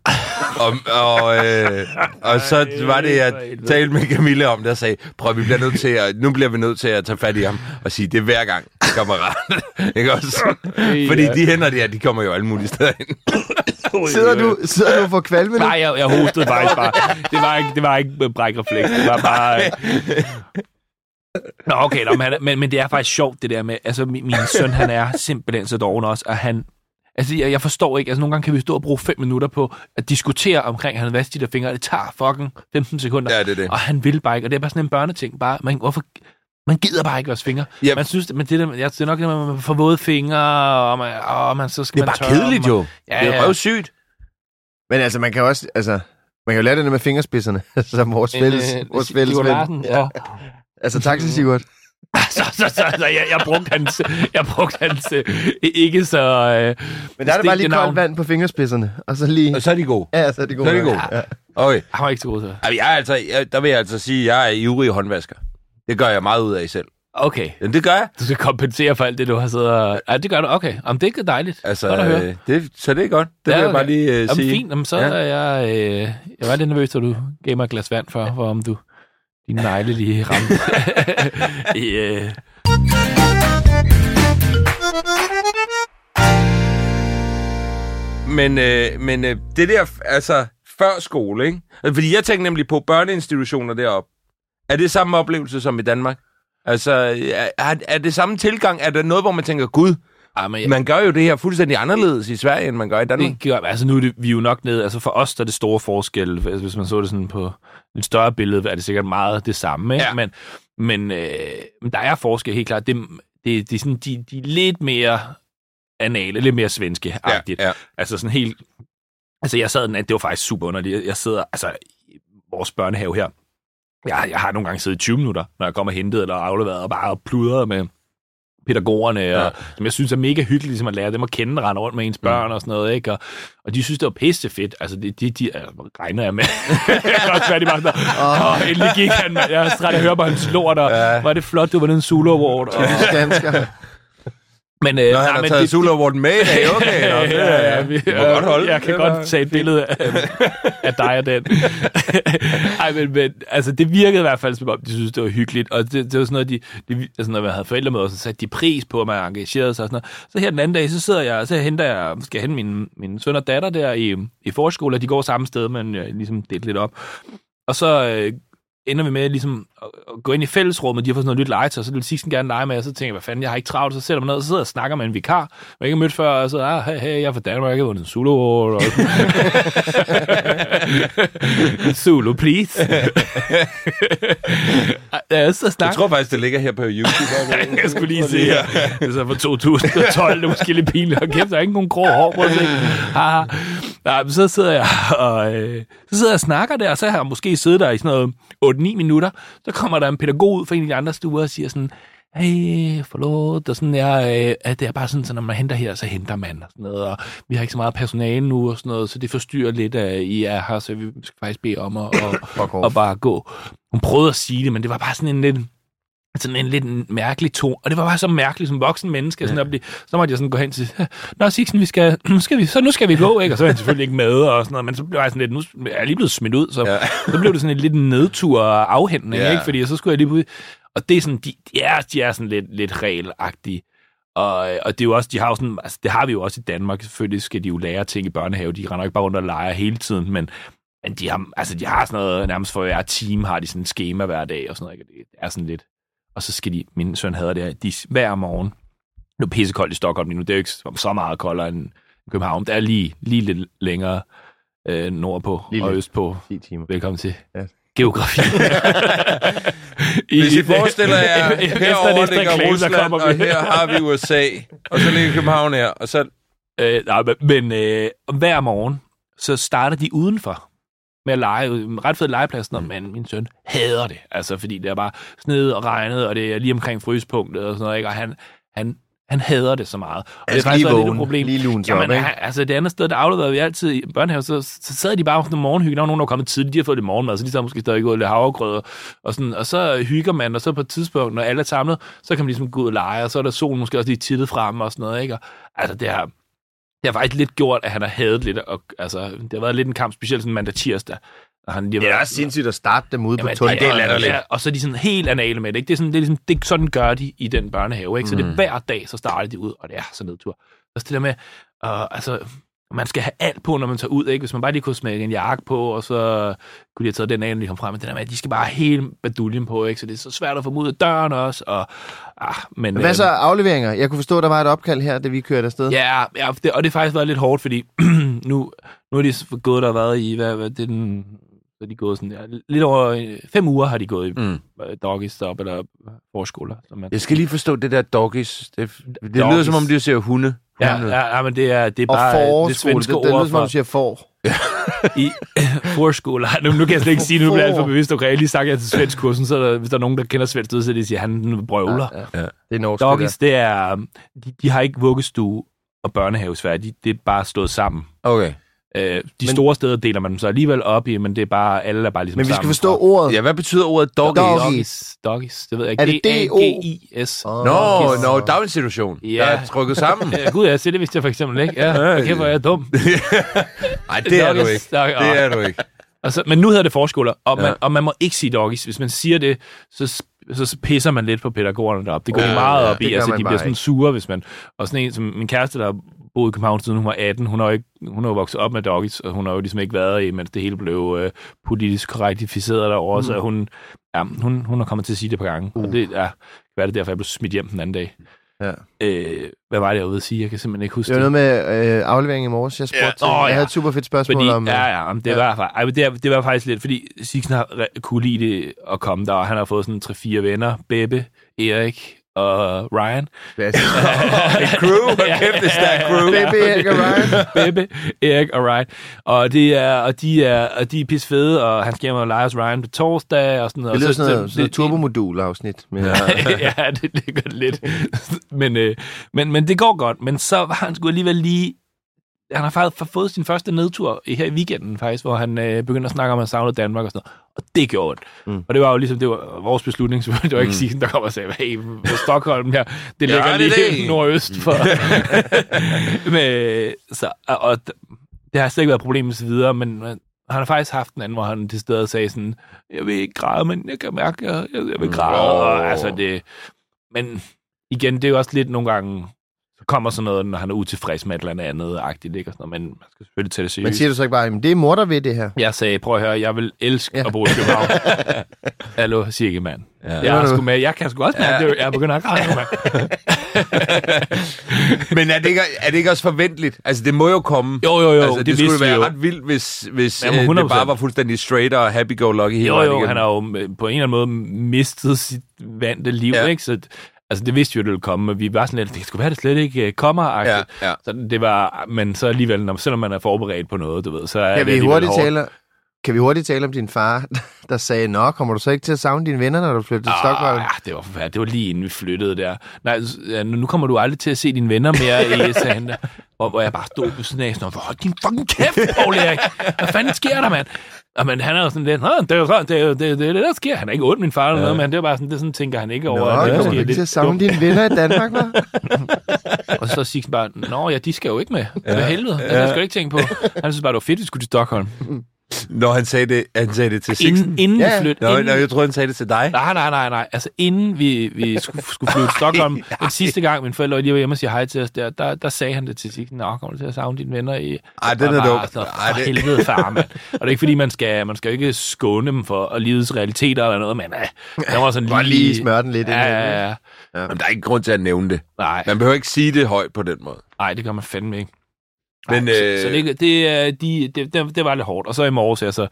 Og så var det, jeg talte med Camille om det og sagde, prøv, nu bliver vi nødt til at tage fat i ham og sige, det er hver gang, kammerat. Ikke også? Fordi de hænder der, de kommer jo alle mulige steder ind. Sidder du for kvalme nu? Nej, jeg hostede faktisk bare. Det var ikke brækrefleks. Det var bare... Nå, okay, men det er faktisk sjovt, det der med... Altså, min søn, han er simpelthen så doven også, og han... Altså, jeg forstår ikke. Altså, nogle gange kan vi stå og bruge 5 minutter på at diskutere omkring, at han vasker de der fingre. Det tager fucking 15 sekunder. Ja, det. Og han vil bare ikke. Og det er bare sådan en børneting. Hvorfor... Man gider bare ikke vaske fingre. Yep. Man synes, men det er nok, at man får våde fingre, og man så skal det er man bare kedeligt, jo. Ja, det er røvsygt. Men altså, man kan også... Altså, man kan jo lære det med fingerspidserne, som vores fælles ven. Ja. Altså, taxi Sigurd. Jeg brugte hans ikke så... Men der er det bare lige koldt vand på fingerspidserne, og så lige... Og så er de gode. Ja, så er de gode. Ja. Okay. Han var ikke så god til. Der vil jeg altså sige, at jeg er ivrig håndvasker. Det gør jeg meget ud af selv. Okay. Men det gør jeg. Du skal kompensere for alt det, du har siddet og... Ja, det gør du. Okay. Jamen, det er dejligt. Altså, så det er godt. Det vil jeg bare lige sige. Jamen, fint. Jamen, så er jeg var lidt nervøs, at du gav mig et glas vand for om du... Din negle lige ramte. Men det der, altså, før skole, ikke? Fordi jeg tænker nemlig på børneinstitutioner deroppe. Er det samme oplevelse som i Danmark? Altså, er det samme tilgang? Er der noget, hvor man tænker, gud, man gør jo det her fuldstændig anderledes i Sverige, end man gør i Danmark? Altså, nu er vi jo nok nede. Altså, for os der er det store forskel. Hvis man så det sådan på et større billede, er det sikkert meget det samme. Ikke? Ja. Men der er forskel, helt klart. Det er sådan, de er lidt mere anale, lidt mere svenske-agtigt. Ja. Altså, sådan helt... Altså, jeg sad det var faktisk super underligt. Jeg sidder... Altså, i vores børnehave her, jeg har nogle gange siddet i 20 minutter, når jeg kommer hentet eller afleveret, og bare pludret med pædagogerne, og, som jeg synes er mega hyggeligt, ligesom at lære dem at kende, rende rundt med ens børn og sådan noget, ikke? Og de synes, det var pisse fedt. Altså, de regner jeg med. De bare sådan, endelig gik han, man. Jeg er træt at høre på hans lort, og var det flot, du var den Zulu Award. Men, han har taget Zulu Award med i dag, okay. Vi må godt holde. Jeg kan godt tage et billede af dig og den. men altså, det virkede i hvert fald, som om de synes, det var hyggeligt. Og det var sådan noget, altså, når jeg havde forældremøder, så satte de pris på, at man engagerede sig og sådan noget. Så her den anden dag, så skal jeg hente min søn og datter der i forskole, og de går samme sted, men jeg ligesom delt lidt op. Og så ender vi med ligesom at gå ind i fællesrummet, de har fået sådan noget nyt legetøj, så vil Sixten gerne lege med, og så tænker jeg, hvad fanden, jeg har ikke travlt, så sætter man ned, og så sidder jeg og snakker med en vikar, jeg ikke har mødt før, og så, hey, jeg er fra Danmark, jeg har vundet en Zulu Award. Zulu, please. Jeg tror faktisk, det ligger her på YouTube. Jeg skulle lige se her. Det er så fra 2012, det er måske lidt pinligt, og kæft, der er ikke nogen grå hår, prøv at se. Nej, men så sidder jeg og snakker der, og så har jeg måske siddet der i sådan noget 8-9 minutter, så kommer der en pædagog ud fra en af de andre stuer og siger sådan, hey, forlåt, og sådan at det er bare sådan, så når man henter her, så henter man og sådan noget, og vi har ikke så meget personale nu og sådan noget, så det forstyrrer lidt, at I er her, så vi skal faktisk bede om at bare gå. Hun prøvede at sige det, men det var bare sådan en lidt mærkelig tone, og det var bare så mærkeligt som voksen menneske, sådan så måtte jeg sådan gå hen til, nå Sixten, nu skal vi gå, ikke? Og så er jeg selvfølgelig ikke med, og sådan noget, men så blev jeg sådan lidt, nu er jeg lige blevet smidt ud, så blev det sådan en lidt nedtur og afhentning, ikke? Fordi så skulle jeg lige og det er sådan, de er sådan lidt regelagtige, og det er jo også, de har jo sådan, altså det har vi jo også i Danmark, selvfølgelig skal de jo lære ting i børnehave, de render ikke bare rundt og leger hele tiden, men de har sådan noget, nærmest for hver time har de sådan et schema hver dag, og sådan noget, ikke? Det er sådan lidt. Og så skal min søn hader det, hver morgen. Nu er pissekoldt i Stockholm lige nu. Det er jo ikke så meget koldere end København. Det er lige lidt længere nordpå og østpå. 10 timer. Velkommen til geografi. Hvis I forestiller jer, herovre ligger Rusland, og her har vi USA, og så ligger København her, og så... men hver morgen, så starter de udenfor med at lege, en ret fed legeplads, men min søn hader det, altså fordi det er bare snedet og regnet, og det er lige omkring frysepunktet og sådan noget, ikke? Og han hader det så meget. Og det er faktisk lidt et problem. Altså det andet sted, der afleverede vi altid i børnehave, så sad de bare om sådan en morgenhygge. Der var nogen, der var kommet tidligt, de har fået det morgenmad, så de så måske stadig gået lidt havregrød og sådan, og så hygger man, og så på et tidspunkt, når alle er samlet, så kan man ligesom gå ud og lege, og så er der solen måske også lige tittet frem og sådan noget, ikke? Og, altså det har faktisk lidt gjort, at han har hadet lidt, og altså, det har været lidt en kamp, specielt sådan mandag tirsdag. Det er også sindssygt at starte dem ude på tunnelen. Og så er de sådan helt anale med det, ikke? Det er sådan gør de i den børnehave, ikke? Så det er hver dag, så starter de ud, og det er så nedtur. Så det der med, altså, man skal have alt på, når man tager ud, ikke? Hvis man bare lige kunne smække en jakke på, og så kunne de have taget den af, når de kom frem, men det der med, at de skal bare have hele baduljen på, ikke? Så det er så svært at få dem ud af døren også, og... men hvad så afleveringer? Jeg kunne forstå, at der var et opkald her, da vi kørte afsted. Ja, og det har faktisk været lidt hårdt, fordi nu er de gået, der har været i, hvad det er den... Så de gået sådan, lidt over 5 uger har de gået i doggies stop eller forskoler. Jeg skal lige forstå det der doggies. Det lyder som om, de ser hunde. Ja, men det er bare det svenske ord. Det lyder som om, du siger får. I forskoler. Nu kan jeg slet ikke sige, nu bliver jeg alt for bevidst. Okay, jeg lige sagt til svenskkursen, så hvis der er nogen, der kender svensk, så de siger, han brøvler. Ja. Det er norsk. Doggies, det er... De har ikke vuggestue og børnehave i Sverige. Det er bare stået sammen. Okay. Store steder deler man dem så alligevel op i, men det er bare, alle er bare ligesom sammen. Men vi skal forstå sammen. ordet. Ja, hvad betyder ordet doggies? Doggies, det ved jeg ikke. Er det D-A-G-I-S. Nå, daginstitution. Ja. Der er trykket sammen. Gud, jeg ser det, hvis jeg for eksempel ikke. Ja, okay, hvor er jeg dum. Nej, det er du ikke. Det er du ikke. Altså, men nu hedder det forskoler, og man må ikke sige doggies. Hvis man siger det, så pisser man lidt på pædagogerne deroppe. Det går meget op i, altså de bliver sådan sure, hvis man... Og sådan en som min kæreste, der boede i København siden hun var 18, hun har jo vokset op med doggies, og hun har jo ligesom ikke været i, mens det hele blev politisk korrektificeret derovre, så hun har kommet til at sige det på gange. Og det er derfor, jeg blev smidt hjem den anden dag. Ja. Hvad var det, jeg var ude at sige? Jeg kan simpelthen ikke huske det. Det var noget med aflevering i morges, jeg spurgte. Jeg havde et super fedt spørgsmål om... Det var faktisk lidt, fordi Sixten har kunne lide det at komme der, og han har fået sådan 3-4 venner. Bebbe, Erik og Ryan. En crew? Hvor kæft det stærk crew? Bebbe, Erik og Ryan. Bebbe, Erik og Ryan. Og de er pisse fede, og han skal hjem og lege hos Ryan på torsdag og sådan noget. Det lyder sådan noget turbomodul-afsnit. Ja, det ligger lidt. Men det går godt. Men så var han sgu alligevel lige... Han har faktisk fået sin første nedtur her i weekenden, faktisk, hvor han begyndte at snakke om, at han savnede Danmark og sådan noget. Og det gjorde det. Og det var jo ligesom, det var vores beslutning, så det var ikke Sixten, der kom og sagde, hey, på Stockholm her, det ligger lige nordøst for... og det har slet ikke været et problem med så videre, men han har faktisk haft en anden, hvor han til stedet sagde sådan, jeg vil ikke græde, men jeg kan mærke, jeg vil græde. Og, altså det... Men igen, det er jo også lidt nogle gange... Så kommer sådan noget, når han er utilfreds med et eller andet-agtigt, ikke? Og sådan noget, men man skal selvfølgelig tage det seriøst. Men siger du så ikke bare, det er mor, der ved det her? Jeg sagde, prøv at høre, jeg vil elske at bo i København. Hallo, Sikkemand. Ja. Jeg kan sgu også mærke det. Jeg begynder at græde nu, mand. Men er det ikke også forventeligt? Altså, det må jo komme. Jo. Altså, det skulle være ret vildt, hvis det bare var fuldstændig straight og happy-go-lucky hele vejen igen. Han har jo på en eller anden måde mistet sit vante liv, ikke? Så, altså, det vidste jo, det ville komme, men vi var sådan lidt, det skulle være, det slet ikke kommer. Ja. Så det var, men så alligevel, selvom man er forberedt på noget, du ved, så er Kan vi hurtigt tale om din far, der sagde, nå, kommer du så ikke til at savne dine venner, når du flytter til Stockholm? Ja, det var forfærdeligt. Det var lige inden vi flyttede der. Nej, nu kommer du aldrig til at se dine venner mere, sagde han der. Hvor jeg bare stod på sådan af, sådan, hold din fucking kæft, Poul Erik. Hvad fanden sker der, mand? Og men han er jo sådan lidt, det er jo sådan, det er det, der sker. Han er ikke ondt, min far, eller noget, men det er bare sådan, det sådan tænker han ikke over. Nå, kommer du ikke til at savne dine venner i Danmark, hva'? Og så siger han bare, de skal jo ikke med. Hvad helvede? Det skal du ikke tænke på. Han synes bare, det var fedt, vi skulle til Stockholm. Når han sagde det til Sixten? Inden vi flyttede. Jeg troede, han sagde det til dig. Nej. Altså, inden vi skulle flytte til Stockholm, den sidste gang, mine forældre lige var hjemme og siger hej til os, der sagde han det til Sixten. Nå, kommer du til at savne dine venner i... Ej, den er dumt. For helvede, far, mand. Og det er ikke, fordi man skal jo ikke skåne dem for livets realiteter eller noget, men der var sådan lige smøre den lidt. Ja. Men der er ikke grund til at nævne det. Nej. Man behøver ikke sige det højt på den måde. Nej, det gør man fandme ikke. Men, så det var lidt hårdt. Og så i morges, altså,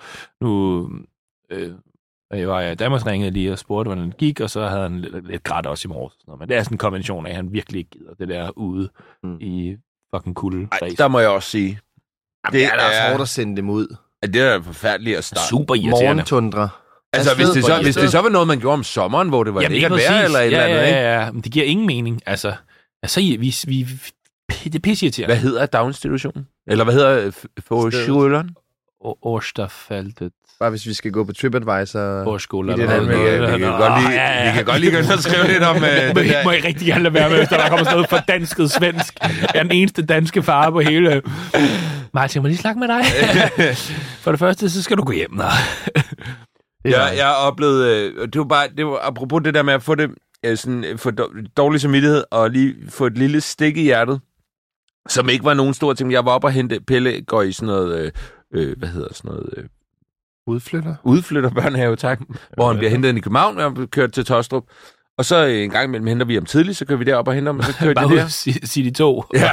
var jeg Danmarks ringede lige og spurgte, hvordan det gik, og så havde han lidt grædt også i morges. Men det er sådan en konvention af, at han virkelig ikke gider det der ude i fucking kulde. Der må jeg også sige. Det er også hårdt at sende dem ud. Det er forfærdeligt at starte. Super irriterende. Morgentundra. Altså, hvis det så var noget, man gjorde om sommeren, hvor det var ikke at være, eller et eller andet, ikke? Ja, men det giver ingen mening. Altså vi det er pisseirriterende. Hvad hedder daginstitutionen? Eller hvad hedder Forskoleren? Årstafaldet. Bare hvis vi skal gå på TripAdvisor. Forskole. Vi kan godt lige gå ind og skrive lidt om det. Må jeg rigtig gerne lade være med, hvis der kommer sådan noget fordansket svensk. Jeg er den eneste danske far på hele... Martin, må lige snakke med dig? For det første, så skal du gå hjem. Jeg oplevede... Det var apropos det der med at få det... få dårlig samvittighed og lige få et lille stik i hjertet, som ikke var nogen stor ting. Jeg var oppe og hente Pelle, går i sådan noget, hvad hedder sådan noget? Udflytter børnehave, tak. Hvor han bliver hentet ind i København, og han kørt til Tostrup. Og så en gang imellem henter vi ham tidligt, så kører vi derop og henter ham, og så kører de der. Sig de to. Ja.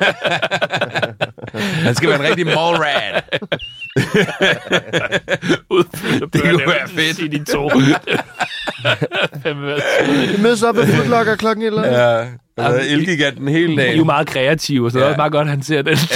Han skal være en rigtig mallrat. Det kunne være fedt. Sig de to. Vi mødes op og Footlocker klokken eller? Ja, Elgiganten hele dagen. De er jo meget kreative, så det er også meget godt, han ser den.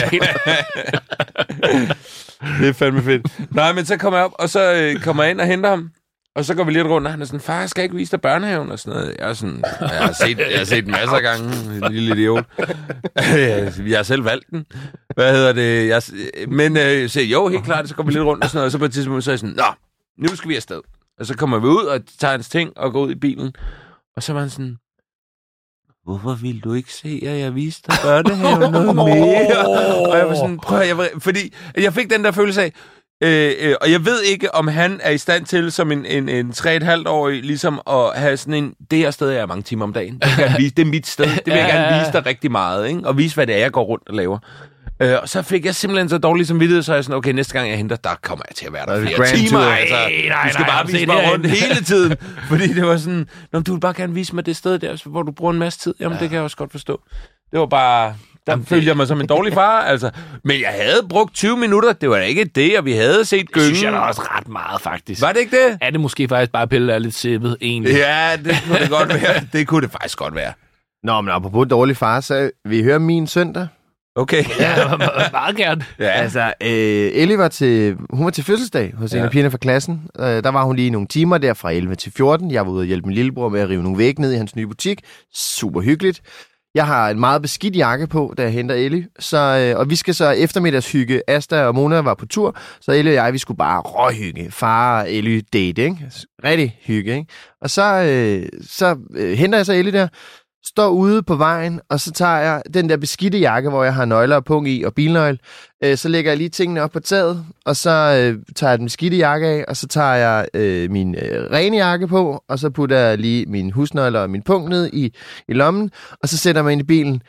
Det er fandme fedt. Nej, men så kommer jeg op, og så kommer jeg ind og henter ham. Og så går vi lidt rundt, og han er sådan, far, jeg skal ikke vise dig børnehaven og sådan noget. Jeg har set den masser af gange, en lille idiot. Jeg har selv valgt den. Hvad hedder det? Men så jo, helt klart, så går vi lidt rundt og sådan noget. Og så på et tidspunkt, så er jeg sådan, nu skal vi afsted. Og så kommer vi ud og tager hans ting og går ud i bilen. Og så var han sådan, hvorfor ville du ikke se, at jeg viste dig børnehaven noget mere? Og jeg var sådan, fordi jeg fik den der følelse af, og jeg ved ikke, om han er i stand til, som en 3,5-årig, ligesom at have sådan en, det her sted er mange timer om dagen. Det er mit sted. Det vil jeg gerne vise dig rigtig meget, ikke? Og vise, hvad det er, jeg går rundt og laver. Og så fik jeg simpelthen så dårligt samvittighed, så jeg sådan, okay, næste gang jeg henter, der kommer jeg til at være der flere timer. Altså, du skal bare vise mig rundt hele tiden. Fordi det var sådan, du vil bare gerne vise mig det sted der, hvor du bruger en masse tid. Jamen, det kan jeg også godt forstå. Det var bare... Der følte jeg mig som en dårlig far, altså. Men jeg havde brugt 20 minutter, det var da ikke det, og vi havde set gyngen. Det synes jeg da også ret meget, faktisk. Var det ikke det? Er det måske faktisk bare Pelle, der er lidt sæbet, egentlig? Ja, det kunne det godt være. Det kunne det faktisk godt være. Nå, men apropos dårlig far, så vil I høre min søndag? Okay. Ja, meget gerne. Ja. Altså, Ellie var til fødselsdag hos en af pigerne fra klassen. Der var hun lige nogle timer der fra 11 til 14. Jeg var ude og hjælpe min lillebror med at rive nogle vægge ned i hans nye butik. Super hyggeligt. Jeg har en meget beskidt jakke på, da jeg henter Ellie. Og vi skal så eftermiddagshygge. Asta og Mona var på tur, så Ellie og jeg, vi skulle bare råhygge. Far og Ellie date, ikke? Rigtig hygge, ikke? Og så henter jeg så Ellie der, står ude på vejen, og så tager jeg den der beskidte jakke, hvor jeg har nøgler og pung i og bilnøgle. Så lægger jeg lige tingene op på taget, og så tager jeg den beskidte jakke af, og så tager jeg min rene jakke på, og så putter jeg lige mine husnøgler og min pung ned i lommen, og så sætter jeg mig ind i bilen.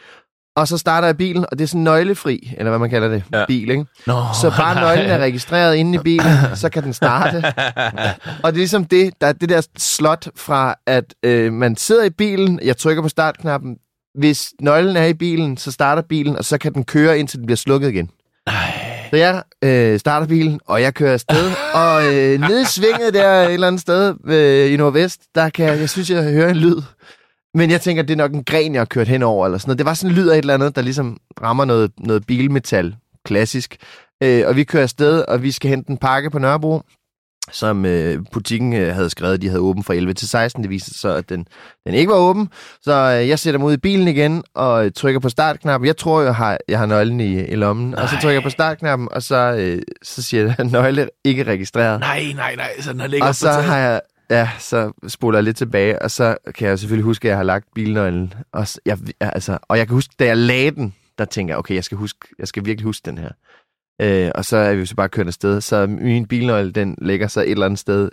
Og så starter jeg bilen, og det er sådan nøglefri, eller hvad man kalder det, bil, ikke? Så bare nøglen er registreret inde i bilen, så kan den starte. Og det er ligesom det, der er det der slot fra, at man sidder i bilen, jeg trykker på startknappen, hvis nøglen er i bilen, så starter bilen, og så kan den køre, indtil den bliver slukket igen. Så jeg starter bilen, og jeg kører afsted, og nede i svinget der et eller andet sted i Nordvest, der kan jeg synes, jeg hører en lyd. Men jeg tænker, det er nok en gren, jeg har kørt henover, eller sådan noget. Det var sådan en lyd af et eller andet, der ligesom rammer noget bilmetal, klassisk. Og vi kører afsted, og vi skal hente en pakke på Nørrebro, som butikken havde skrevet, de havde åben fra 11 til 16. Det viste sig så, at den ikke var åben. Så jeg sætter mig ud i bilen igen og trykker på startknappen. Jeg tror, jeg har nøglen i lommen. Og så trykker jeg på startknappen, og så siger jeg, at nøgle ikke registreret. Nej. Så den ligger og så har jeg... Ja, så spoler jeg lidt tilbage, og så kan jeg selvfølgelig huske, at jeg har lagt bilnøglen. Og jeg kan huske, da jeg lagde den, der tænker jeg, okay, jeg skal virkelig huske den her. Og så er vi jo så bare kørt afsted. Så min bilnøgle, den ligger så et eller andet sted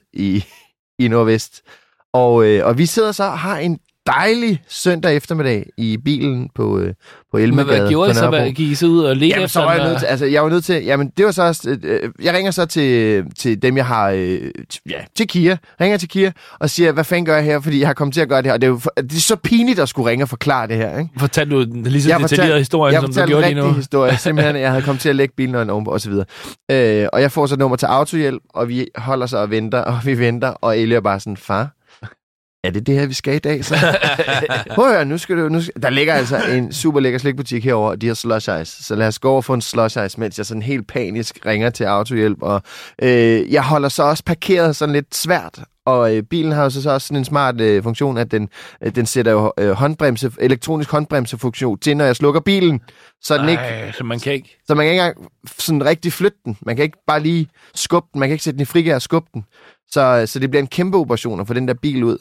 i Nordvest. Og vi sidder så og har en dejlig søndag eftermiddag i bilen på Elmegade. Men hvad gjorde I så? Gik I så ud og ledte efter den? Jeg var nødt til... Jamen, det var så også... jeg ringer så til dem, jeg har... til Kia. Ringer til Kia og siger, hvad fanden gør jeg her? Fordi jeg har kommet til at gøre det her. Og det er så pinligt at skulle ringe og forklare det her, ikke? Fortalte du lige så detaljeret historien, som du gjorde lige nu? Jeg fortalte en rigtig historie. Simpelthen, jeg havde kommet til at lægge bilnøglen ovenpå, og så videre. Og jeg får så et nummer til autohjælp, og vi holder så og venter, og Elie er bare sådan, far... Er det her, vi skal i dag, så? Prøv at høre, nu skal du... Der ligger altså en super lækker slikbutik herovre, de har slush ice. Så lad os gå over og få en slush ice, mens jeg sådan helt panisk ringer til autohjælp. Og jeg holder så også parkeret sådan lidt svært. Og bilen har jo så også sådan en smart funktion, at den sætter jo elektronisk håndbremsefunktion til, når jeg slukker bilen. Så den ikke... Så man kan ikke engang sådan rigtig flytte den. Man kan ikke bare lige skubbe den. Man kan ikke sætte den i frigær og skubbe den. Så det bliver en kæmpe operation at få den der bil ud.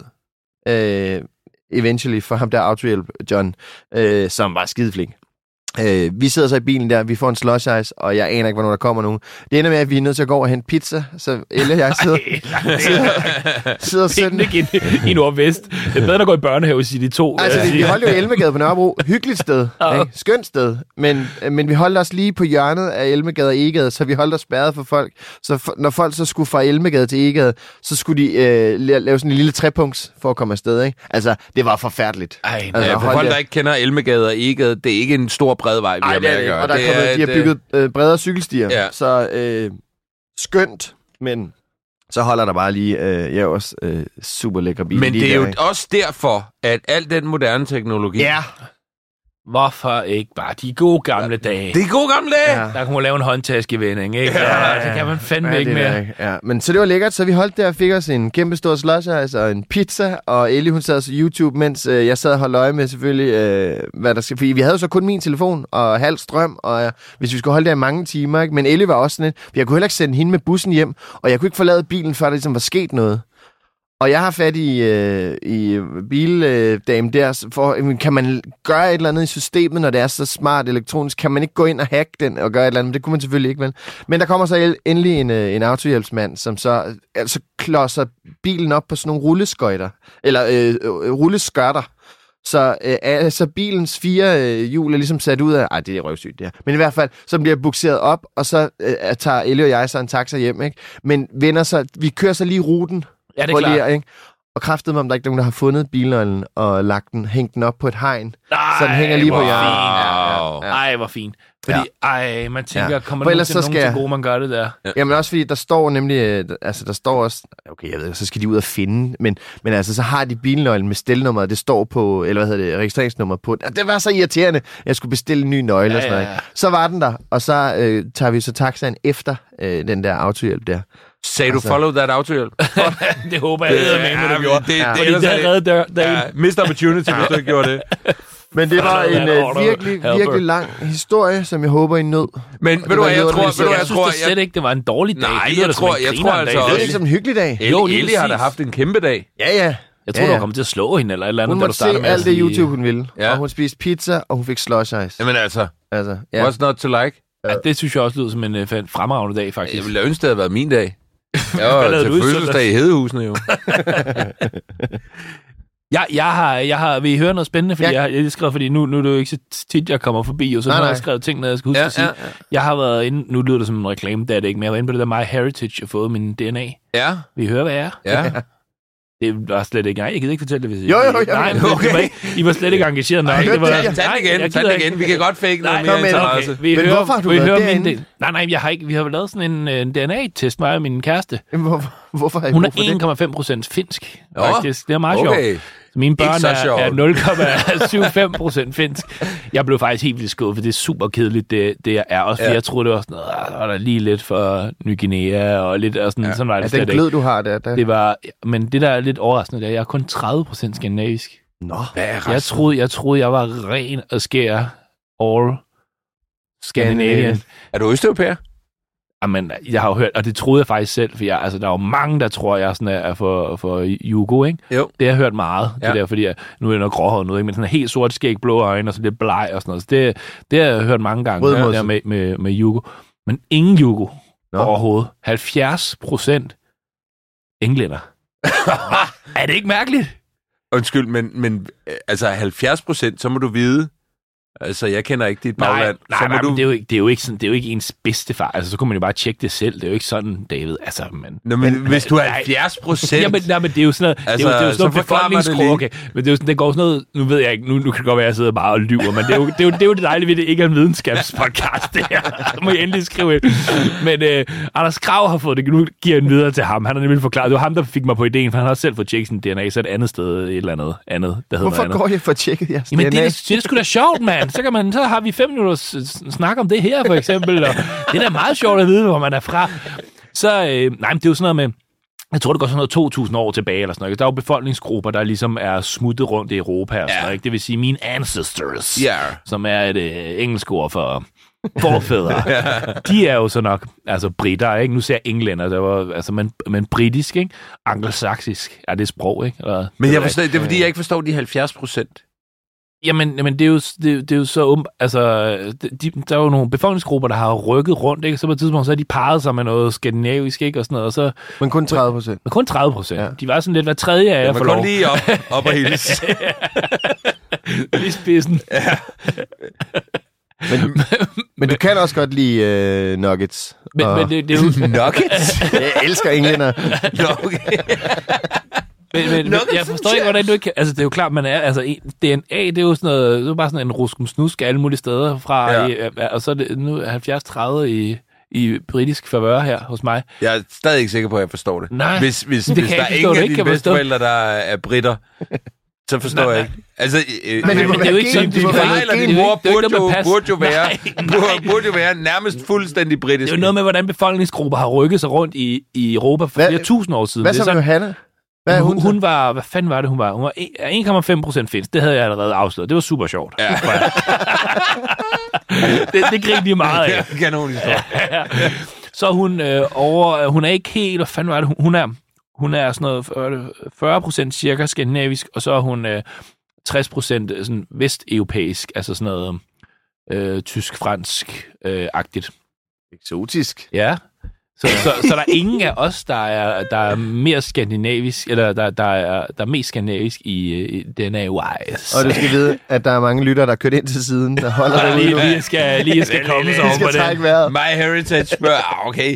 Eventually for ham der autohjælp, John, som var skideflink. Vi sidder så i bilen der, vi får en slush ice, og jeg aner ikke, hvornår der kommer nogen. Det ender med, at vi er nødt til at gå over og hente pizza, så Elle og jeg sidder sådan... i Nordvest. Det er bedre at gå i børnehave, siger de to. Altså, vi holdt jo i Elmegade på Nørrebro. Hyggeligt sted. Ikke? Skønt sted. Men vi holdt os lige på hjørnet af Elmegade og Egade, så vi holdt os spærret for folk. Så når folk så skulle fra Elmegade til Egade, så skulle de lave sådan en lille trepunkts for at komme afsted. Ikke? Altså, det var forfærdeligt. For folk, der ikke kender Elmegade og Egade, det er ikke en stor bred vej, vi har med at gøre. Og de har bygget bredere cykelstier. Ja. Så skønt, men så holder der bare lige også super lækker bil. Men det er jo også derfor, at al den moderne teknologi... Ja. Hvorfor ikke bare de gode gamle dage? De gode gamle dage! Ja. Der kunne man lave en håndtaskevending, ikke? Ja. Det kan man fandme ikke mere. Ja. Men så det var lækkert, så vi holdt der og fik os en kæmpe stor slush ice og en pizza, og Ellie, hun sad så YouTube, mens jeg sad og holdt øje med selvfølgelig, hvad der skal... Fordi vi havde jo så kun min telefon og halv strøm, og hvis vi skulle holde der i mange timer, ikke? Men Ellie var også sådan lidt... Jeg kunne heller ikke sende hende med bussen hjem, og jeg kunne ikke forlade bilen, før der ligesom var sket noget. Og jeg har fat i bildamen der, kan man gøre et eller andet i systemet, når det er så smart elektronisk? Kan man ikke gå ind og hacke den og gøre et eller andet? Det kunne man selvfølgelig ikke, vel? Men der kommer så endelig en autohjælpsmand, som så altså klodser bilen op på sådan nogle rulleskøjter, eller rulleskørter. Så bilens 4 hjul er ligesom sat ud af... Ej, det er røvsygt, det her. Men i hvert fald, så bliver bukseret op, og så tager Elle og jeg så en taxa hjem, ikke? Men vi kører så lige ruten. Ja, det er klart. Ikke? Og kraftedeme, om der ikke er nogen, der har fundet bilnøglen og hængt den op på et hegn. Så den hænger lige på hjørnet. Ej, hvor fint. Fordi, man tænker, kommer der nogen til gode, man gør det der? Jamen også fordi, der står nemlig, der står også, okay, jeg ved, så skal de ud og finde, men altså, så har de bilnøglen med stelnummeret, det står på, eller hvad hedder det, registreringsnummer på. Det var så irriterende, jeg skulle bestille en ny nøgle og sådan noget. Så var den der, og så tager vi så taxaen efter den der autohjælp der. Sagde du follow that autohjælp? Det håber jeg, at du gjorde. Det er reddet missed opportunity, hvis du ikke gjorde det. Men det var en virkelig lang historie, som jeg håber, I nød. Men ved du hvad, jeg tror slet ikke, det var en dårlig dag. Nej, jeg tror altså også... Det er ikke som en hyggelig dag. Ellie har da haft en kæmpe dag. Ja. Jeg tror, du var kommet til at slå hende, eller et eller andet, da du startede med at sige... Hun måtte se alt det YouTube, hun ville. Ja. Og hun spiste pizza, og hun fik slush ice. Jamen altså what's not to like? Ja, det synes jeg også lyder som en fremragende dag, faktisk. Jeg ville ønske, det havde været min dag. Jeg var til fødselsdag i Hedehusene, jo. Jeg har vil I høre noget spændende, fordi jeg skrev, fordi nu er det jo ikke så tit, jeg kommer forbi, og så har jeg skrevet ting, når jeg skal huske at sige. Jeg har været inde, nu lyder det som en reklame, det er det ikke, men jeg var inde på det der MyHeritage og fået min DNA. Ja. Vil I høre, hvad jeg er? Ja. Det var slet ikke. Jeg gider ikke fortælle det, hvis I... Jo. Nej, okay. I var slet ikke engageret nok. Tag det igen. Vi kan godt fake noget mere interesse. Okay. Men hvorfor har du været derinde? Nej, jeg har ikke. Vi har lavet sådan en DNA-test, mig og min kæreste. Hvorfor har I Hun brug for er 1,5% finsk, faktisk. Det er meget sjovt. Mine børn er 0,75% finsk. Jeg blev faktisk helt vildt skuffet, for det er super kedeligt, det er også, fordi jeg troede, det var sådan noget, der var der lige lidt for Ny Guinea, og lidt og sådan, sådan var det. Den glød, du har der. Det var, men det der er lidt overraskende, det er, jeg er kun 30% skandinavisk. Nå, hvad er jeg troede, jeg var ren og skær all Scandinavian. Er du østeuropæer? Jamen, jeg har jo hørt, og det troede jeg faktisk selv, for der er jo mange, der tror, jeg sådan er for Jugo, ikke? Jo. Det har jeg hørt meget, det der, fordi nu er jeg nok gråhåret nu, ikke? Men sådan helt sort skæg, blå øjne og sådan lidt bleg og sådan noget. Så det har jeg hørt mange gange der med Jugo. Men ingen Jugo overhovedet. 70% englænder. Er det ikke mærkeligt? Undskyld, men altså 70%, så må du vide. Altså, jeg kender ikke dit bagland. Nej, men det er jo ikke sådan, det er jo ikke ens bedstefar. Altså, så kunne man jo bare tjekke det selv. Det er jo ikke sådan, David. Altså, men hvis du er 70%... Jamen, det er jo sådan noget, det er jo sådan noget befolkningsgrupper. Okay, men det er jo sådan, det går sådan noget... Nu ved jeg ikke, nu kan det godt være, at jeg sidder bare og lyver, men det er jo det dejlige ved, det ikke er en videnskabspodcast, det her. Så må jeg endelig skrive ind. Men Anders Krav har fået det. Nu giver jeg den videre til ham. Han har nemlig forklaret. Det var ham, der fik mig på ideen, for han har selv fået tjekket sin DNA, så et andet sted, et eller andet, der hedder Hvorfor går jeg for tjekket jeres DNA? Jamen, det er sgu da sjovt, mand. Så har vi 5 minutter snak om det her, for eksempel. Og det er da meget sjovt at vide, hvor man er fra. Så, nej, men det er jo sådan noget med, jeg tror, det går sådan noget 2.000 år tilbage, eller sådan noget. Der er jo befolkningsgrupper, der ligesom er smuttet rundt i Europa, og sådan noget, ikke? Det vil sige, mine ancestors, som er et engelsk ord for forfædre, de er jo så nok, altså britter, ikke? Nu ser jeg englænder, der var, altså, men britisk, ikke? Angelsaksisk er det sprog, ikke? Eller, men jeg forstår, det er fordi, jeg ikke forstår de 70%. Jamen det er jo så altså der er jo nogle befolkningsgrupper, der har rykket rundt, ikke? Så på et tidspunkt så har de parret sig med noget skandinavisk, ikke? Og sådan noget, og så men kun 30%. Men kun 30%. Ja. De var sådan lidt hver tredje af jer for lov. Man kun lige op og hils. Lige spidsen. Ja. Men du kan også godt lide nuggets. Men det er jo nuggets. Jeg elsker englænder. Okay. Men jeg forstår ikke, hvordan du ikke kan... Altså, det er jo klart, man er... Altså, DNA, det er jo sådan noget... Det er bare sådan en ruskum-snusk alle mulige steder fra... og så er det nu 70-30 i britisk favør her hos mig. Jeg er stadig ikke sikker på, at jeg forstår det. Nej, hvis der er ingen af dine bedsteforældre, der er britter, så forstår jeg ikke. Altså, men det er jo ikke sådan, din far eller din mor burde jo være nærmest fuldstændig britisk. Det er jo noget med, hvordan befolkningsgrupper har rykket sig rundt i Europa for flere tusind år siden. Hvad så med Johanna? Hun var... Hvad fanden var det, hun var? Hun var 1,5% finsk. Det havde jeg allerede afsløret. Det var super sjovt. Ja. det griner de meget af. Kanonhistorie. Så hun er ikke helt... Hvad fanden var det? Hun er sådan noget 40% cirka skandinavisk, og så er hun 60% sådan vesteuropæisk, altså sådan noget tysk-fransk-agtigt. Eksotisk. Ja. Så der er ingen af os, der er mere skandinavisk, eller der er mest skandinavisk i DNA-wise. Og du skal vide, at der er mange lyttere, der er kørt ind til siden, der holder der ude. Lige skal komme sig over på det. MyHeritage spørger, okay.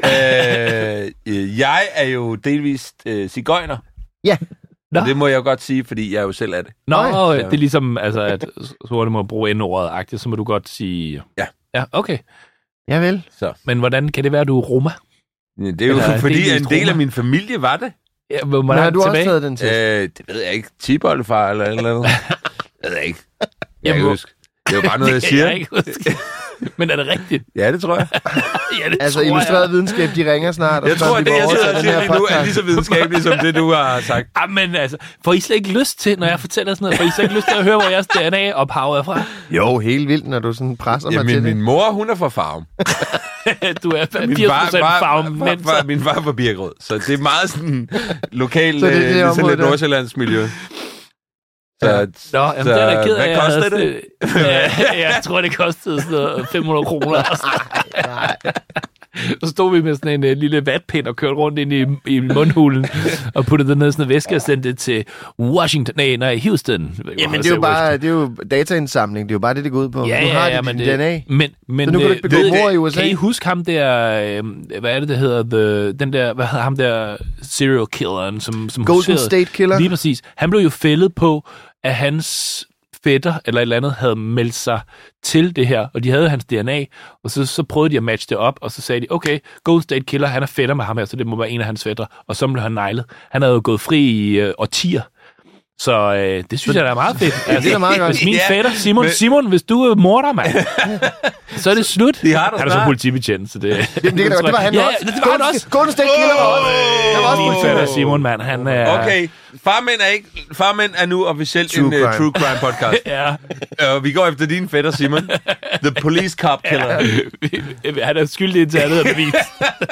Jeg er jo delvist sigøjner. Ja. Og det må jeg jo godt sige, fordi jeg jo selv er det. Nå, det er ligesom, altså, at så må bruge N-ordet-agtigt, så må du godt sige... Ja. Ja, okay. Ja vel. Så. Men hvordan kan det være, at du er roma? Ja, det er jo fordi, en del af min familie var det. Ja, hvor har du også taget den til? Det ved jeg ikke. Tiboldefar eller et eller andet. Det ved jeg ikke. Jeg kan huske. Det er jo bare noget, jeg siger. Jeg ikke huske. Men er det rigtigt? Ja, det tror jeg. Ja, det altså, illustreret videnskab, de ringer snart. Jeg tror, at det, jeg sidder og siger lige nu, er lige så videnskabeligt, som det, du har sagt. Jamen, altså, får I slet ikke lyst til, når jeg fortæller sådan noget, får I slet ikke lyst til at høre, hvor jeres DNA-ophav er fra? Jo, helt vildt, når du sådan presser mig til det. Min mor, hun er fra Farum. Du er 80% Farum. Min far var Birkerød, så det er meget sådan lokalt, sådan lidt nordsjællands miljø. Nå, jamen, det er da ked af. Hvad koster det? Jeg tror, det kostede sådan 500 kroner. Nej. Så stod vi med sådan en lille vatpind og kørte rundt ind i mundhulen og puttede det ned i sådan en væske og sendte det til Washington. Nej, Houston. Jamen, det er jo dataindsamling. Det er jo bare det går ud på. Ja, men DNA. Men så nu kan du ikke begå mor i USA. Kan I huske ham der, hvad er det hedder, den der, hvad hedder ham der serial killeren, som Golden State Killer? Lige præcis. Han blev jo fældet på, at hans fætter eller et eller andet havde meldt sig til det her, og de havde hans DNA, og så prøvede de at matche det op, og så sagde de, okay, Golden State Killer, han er fætter med ham her, så det må være en af hans fætter, og så blev han neglet. Han havde jo gået fri i årtier, så det synes jeg, der er meget fedt. Altså, det er meget godt. Hvis min fætter, Simon, hvis du er morder, mand, så er det slut. Han er så politibetjent, så det... det var han også. Det var han også. Golden State Killer var også. Min fætter Simon, mand, han er... Okay, Farmænd er nu officielt en true crime podcast. Ja. Vi går efter din fætter, Simon. The police cop killer. Han er skyldig indtil andet er bevist.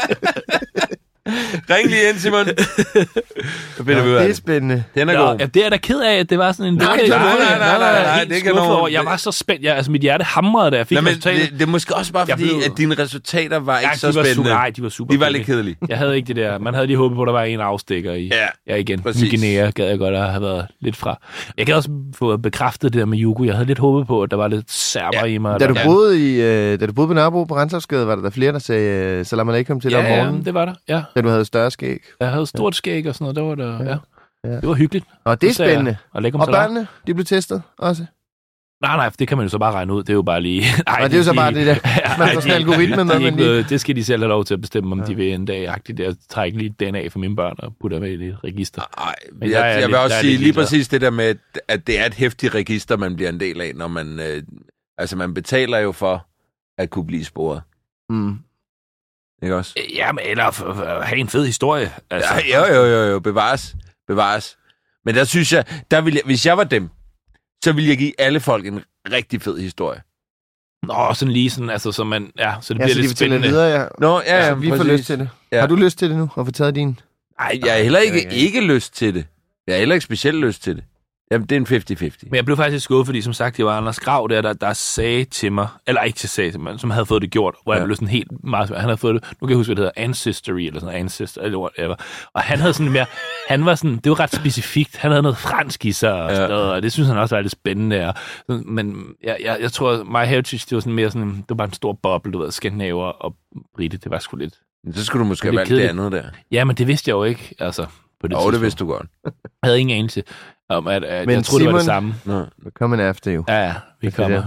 Ring lige ind, Simon. Det er spændende. Den er god. Ja, det er da ked af, at det var sådan en... Nej, det er ikke nogen... Jeg var så spændt. Altså, mit hjerte hamrede, da jeg fik resultatet. Det er måske også bare fordi, at dine resultater var ikke så spændende. Nej, de var super. De var lidt kedelige. Jeg havde ikke det der. Man havde lige håbet på, at der var en afstikker i. Ja, igen. Ny Guinea gad jeg godt at have været lidt fra. Jeg kan også få bekræftet det der med Yugo. Jeg havde lidt håbet på, at der var lidt serber i mig. Da du boede på Nørrebro på Renshavsgade, var der flere, der sagde salam alaikum til dig om morgenen? Ja, det var der. Ja. Da du havde større skæg. Jeg havde stort skæg og sådan noget. Der var der, Det var hyggeligt. Og det er spændende. Og børnene, de blev testet også? Nej, det kan man jo så bare regne ud. Det er jo bare lige... Nej, det er jo så bare det der. Man får sådan en algoritme med, men lige... Det skal de selv have lov til at bestemme, om de vil en dag-agtigt. Jeg trækker lige DNA for mine børn og putter med i det register. Nej, jeg vil også sige lige præcis det der med, at det er et hæftigt register, man bliver en del af, når man... man betaler jo for at kunne blive sporet. Mm. Ikke også? Jamen, eller have en fed historie. Altså. Jo, bevares. Men der synes jeg, hvis jeg var dem, så ville jeg give alle folk en rigtig fed historie. Nå, sådan lige sådan, altså, så man, så det bliver så lidt spændende. Videre, Nå, vi får lyst til det. Ja. Har du lyst til det nu, at få taget din? Nej, jeg har heller ikke lyst til det. Jeg har heller ikke specielt lyst til det. Jamen, det er en 50-50. Men jeg blev faktisk skuffet, fordi som sagt, det var Anders Grav der sagde til mig, eller ikke sagde til mig, som havde fået det gjort, hvor jeg blev sådan helt meget... Han havde fået det, nu kan jeg huske, hvad det hedder, Ancestry, eller sådan Ancestor, eller whatever. Og han havde sådan mere... Han var sådan... Det var ret specifikt. Han havde noget fransk i sig, og sådan noget, og det synes han også var lidt spændende. Men jeg tror, My Heritage, det var sådan mere sådan... Det var bare en stor boble, du ved, skandinaver og brite, det var sgu lidt... Så skulle du måske have valgt det andet der. Ja, men det vidste jeg jo ikke, altså... Det vidste du godt. Jeg havde ingen anelse om, at jeg troede, Simon, det var det samme. We're coming after you. Ja, vi kommer.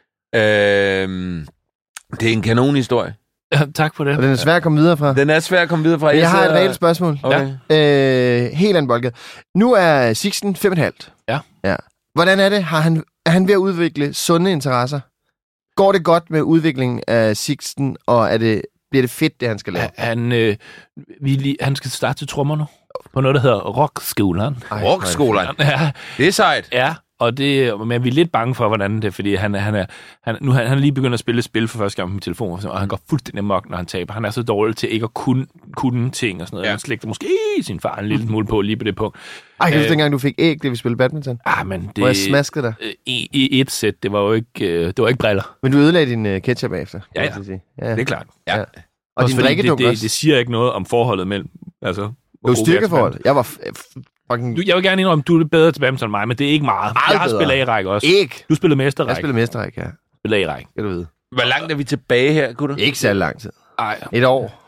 Det er en kanonhistorie. Ja, tak for det. Og den er svær at komme videre fra. Jeg har et reelt spørgsmål. Okay. Helt anden boldgade. Nu er Sixten 5,5. Ja. Hvordan er det? Er han ved at udvikle sunde interesser? Går det godt med udviklingen af Sixten, og bliver det fedt, det han skal lave? Han skal starte til trommer nu. På noget, der hedder Rockskolen. Rockskolen? Ja. Det er sejt. Ja, men vi er lidt bange for, hvordan det er, fordi han er lige begyndt at spille spil for første gang på min telefon, og han går fuldstændig amok, når han taber. Han er så dårlig til ikke at kunne ting og sådan noget. Han slægter måske sin far en lille smule på lige på det punkt. Kan du huske dengang, du fik æg, det vi spillede badminton? Men det... Hvor jeg smaskede dig? I et sæt, det var jo ikke briller. Men du ødelagde din ketchup efter. Ja, det er klart. Ja. Og din drikkedunk også. Det siger ikke noget om forholdet mellem... Altså, det var styrkeforhold. Jeg var jeg vil gerne indrømme, du er bedre til badminton end mig, men det er ikke meget. Jeg har spillet A-række også. Ikke. Du spillede mesterrække. Jeg spillede mesterrække, ja. Spillede A-række. Skal du vide. Hvor langt er vi tilbage her, gutter? Ikke særlig lang tid. Ej. Et år.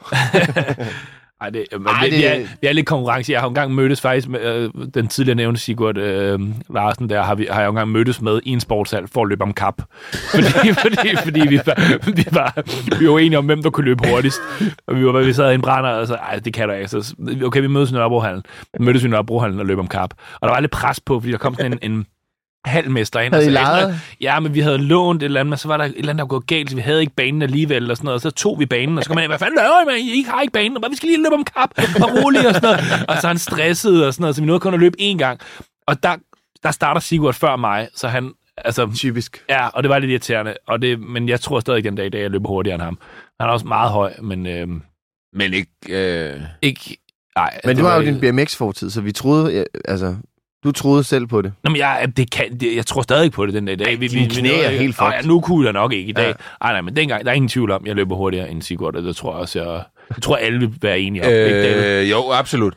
Vi er lidt konkurrence. Jeg har jo engang mødtes faktisk med den tidligere nævnte Sigurd Larsen, der har jeg jo engang mødtes med i en sportshal for at løbe om kap. Fordi vi var enige om, hvem der kunne løbe hurtigst. Og vi sad i en brænder, og så, det kan du ikke. Så, okay, vi mødes i Nørrebrohallen. Vi mødtes i Nørrebrohallen og løb om kap. Og der var lidt pres på, fordi der kom sådan en halvmester ind. Havde I lejet? Ja, men vi havde lånt et eller andet, men så var der et eller andet, der var gået galt, så vi havde ikke banen alligevel, og sådan noget, og så tog vi banen, og så kom man, hvad fanden laver I, man? I har ikke banen, og vi skal lige løbe om kap, og roligt, og sådan noget. Og så han stressede, og sådan noget, så vi nåede kun at løbe én gang. Og der starter Sigurd før mig, så han, altså... Typisk. Ja, og det var lidt irriterende, men jeg tror stadig den dag i dag, jeg løber hurtigere end ham. Han er også meget høj, men... Men ikke... Ikke... Nej. Men du har jo din BMX-fortid, så vi troede, altså... Du troede selv på det. Nå, men jeg tror stadig ikke på det den dag. Ej, dine knæ er helt fucked. Nu kunne jeg nok ikke i dag. Nej, men dengang, der er ingen tvivl om, jeg løber hurtigere end Sigurd, og det tror jeg også, jeg tror alle vil være enige om. Jo, absolut.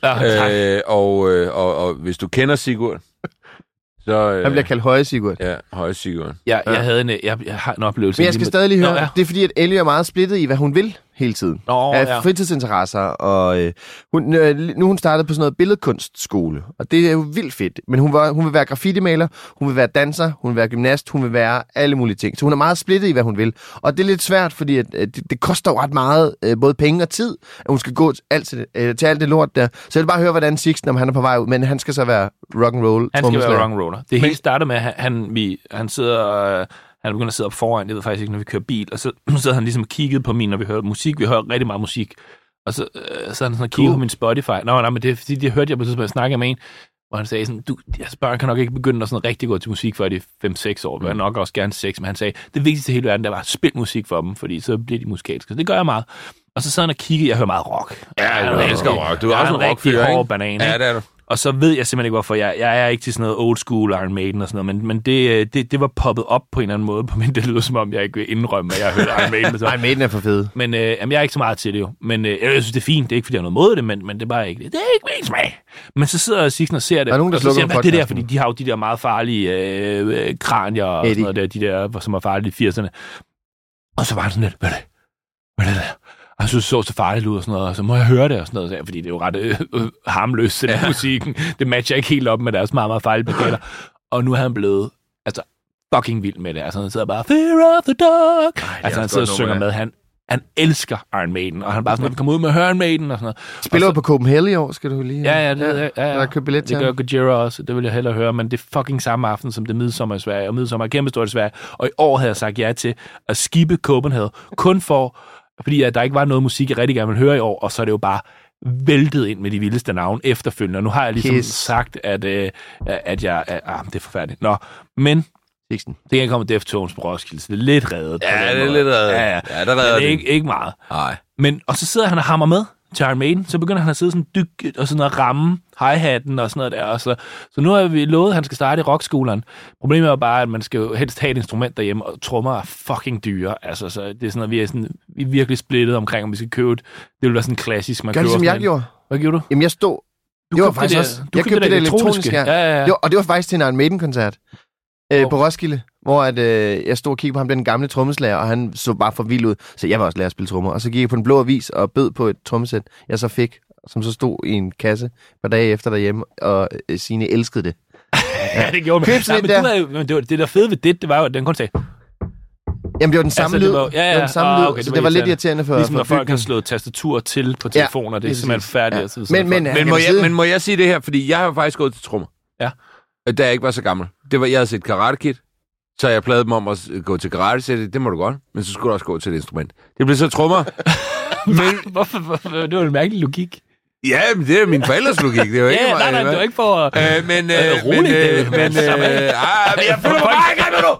Og hvis du kender Sigurd, så... Han bliver kaldt Høje Sigurd. Ja, Høje Sigurd. Jeg har en oplevelse. Men jeg skal stadig lige høre, det er fordi, at Ellie er meget splittet i, hvad hun vil hele tiden. Af fritidsinteresser, og nu er hun startet på sådan noget billedkunstskole, og det er jo vildt fedt. Men hun vil være graffitimaler, hun vil være danser, hun vil være gymnast, hun vil være alle mulige ting. Så hun er meget splittet i, hvad hun vil. Og det er lidt svært, fordi at det koster jo ret meget, både penge og tid, at hun skal gå til alt det lort der. Så jeg vil bare høre, hvordan Sixten, om han er på vej ud, men han skal så være rock'n'roll. Han skal være rock'n'roller. Det hele starter med, at han sidder... Han begynder at sidde op foran, jeg ved faktisk ikke, når vi kører bil, og så sidder han ligesom og kiggede på min, når vi hører musik. Vi hører rigtig meget musik. Og så han sådan og kiggede på min Spotify. Nå, men det er fordi, det hørte jeg på tidspunkt, jeg snakkede med en, hvor han sagde sådan, børn kan nok ikke begynde at sådan rigtig gå til musik, før de er 5-6 år. Det var nok også gerne 6, men han sagde, det vigtigste i hele verden, der var at spille musik for dem, fordi så bliver de musikalske. Så det gør jeg meget. Og så sad han og kiggede, jeg hører meget rock. Ja, du elsker rock. Du er også en rockfyr, ikke? Hård banan, ja, det er du. Og så ved jeg simpelthen ikke, hvorfor. Jeg er ikke til sådan noget old school Iron Maiden og sådan noget, men det var poppet op på en eller anden måde på min. Det lyder som om, jeg ikke vil indrømme, at jeg har hørt Iron Maiden. Iron Maiden er for fed. Men jeg er ikke så meget til det jo. Men jeg synes, det er fint. Det er ikke, fordi jeg har noget mod det, men det er bare ikke det. Det er ikke min smag. Men så sidder Sixten og ser det. Der er nogen, der slukker podcasten. Det der, fordi de har jo de der meget farlige kranier og sådan noget der, de der, som er farlige i 80'erne. Og så var han sådan lidt, hvad er det der? Og jeg synes, det så farligt ud og sådan noget, og så må jeg høre det og sådan noget, fordi det er jo ret harmløst, den musikken. Det matcher ikke helt op med deres meget, meget farlige plakater. Og nu er han blevet fucking vild med det. Altså, han sidder bare, Fear of the Dog. Han sidder og synger med. Han elsker Iron Maiden, og han bare sådan, kommer ud med Iron Maiden og sådan noget. Spiller du på Copenhagen i år, skal du lige? Ja, det der købt billet til. Det gør Gojira også, det vil jeg hellere høre, men det er fucking samme aften, som det midsommer i Sverige, og midsommer er kæmpestort i Sverige. Og i år havde jeg sagt ja til at skippe Copenhagen, kun fordi at der ikke var noget musik, jeg rigtig gerne ville høre i år, og så er det jo bare væltet ind med de vildeste navne efterfølgende. Og nu har jeg ligesom sagt, at jeg... det er forfærdeligt. Nå, men... Det kan komme Deftones på Roskilde, så det er lidt reddet. Ja, det er lidt reddet. Ja, der redder det. Ikke meget. Nej. Men, og så sidder han og hammer med til Iron Maiden, så begynder han at sidde sådan dygt og sådan at ramme hi-hatten og sådan noget der. Og så nu har vi lovet, at han skal starte i rockskolen. Problemet er jo bare, at man skal jo helst have et instrument derhjemme, og trommer er fucking dyre. Altså, så det er sådan, at vi er virkelig splittet omkring, om vi skal købe det. Det vil være sådan klassisk, man køber. Gør det, som jeg gjorde. Hvad gjorde du? Jamen, jeg stod... Det var faktisk også... Jeg købte det elektroniske. Ja. Jo, og det var faktisk til en Iron Maiden-koncert. På Roskilde, hvor jeg stod og kiggede på ham, den gamle trommeslager, og han så bare for vild ud. Så jeg var også lærer at spille trommer. Og så gik jeg på Den Blå Avis og bød på et trommesæt, jeg så fik, som så stod i en kasse et par dage efter derhjemme, og Signe elskede det. Ja, det gjorde man. Det der fede ved det var jo, at den kun sagde... Jamen, det var den samme lyd. Det var den samme lyd, okay, så det var lidt irriterende for... Ligesom når folk har slået tastatur til på telefoner, det er simpelthen færdigt. Men må jeg sige det her, fordi jeg har jo faktisk gået til trommer. Ja. Da jeg ikke var så gammel. Jeg havde set Karate Kid, så jeg plagede dem om at gå til karate. Det må du godt, men så skulle du også gå til et instrument. Det blev så trommer. Men hvorfor? Det var en mærkelig logik. Ja, men det er min forældres logik. Det var ikke nej, det var ikke for men jeg føler mig bare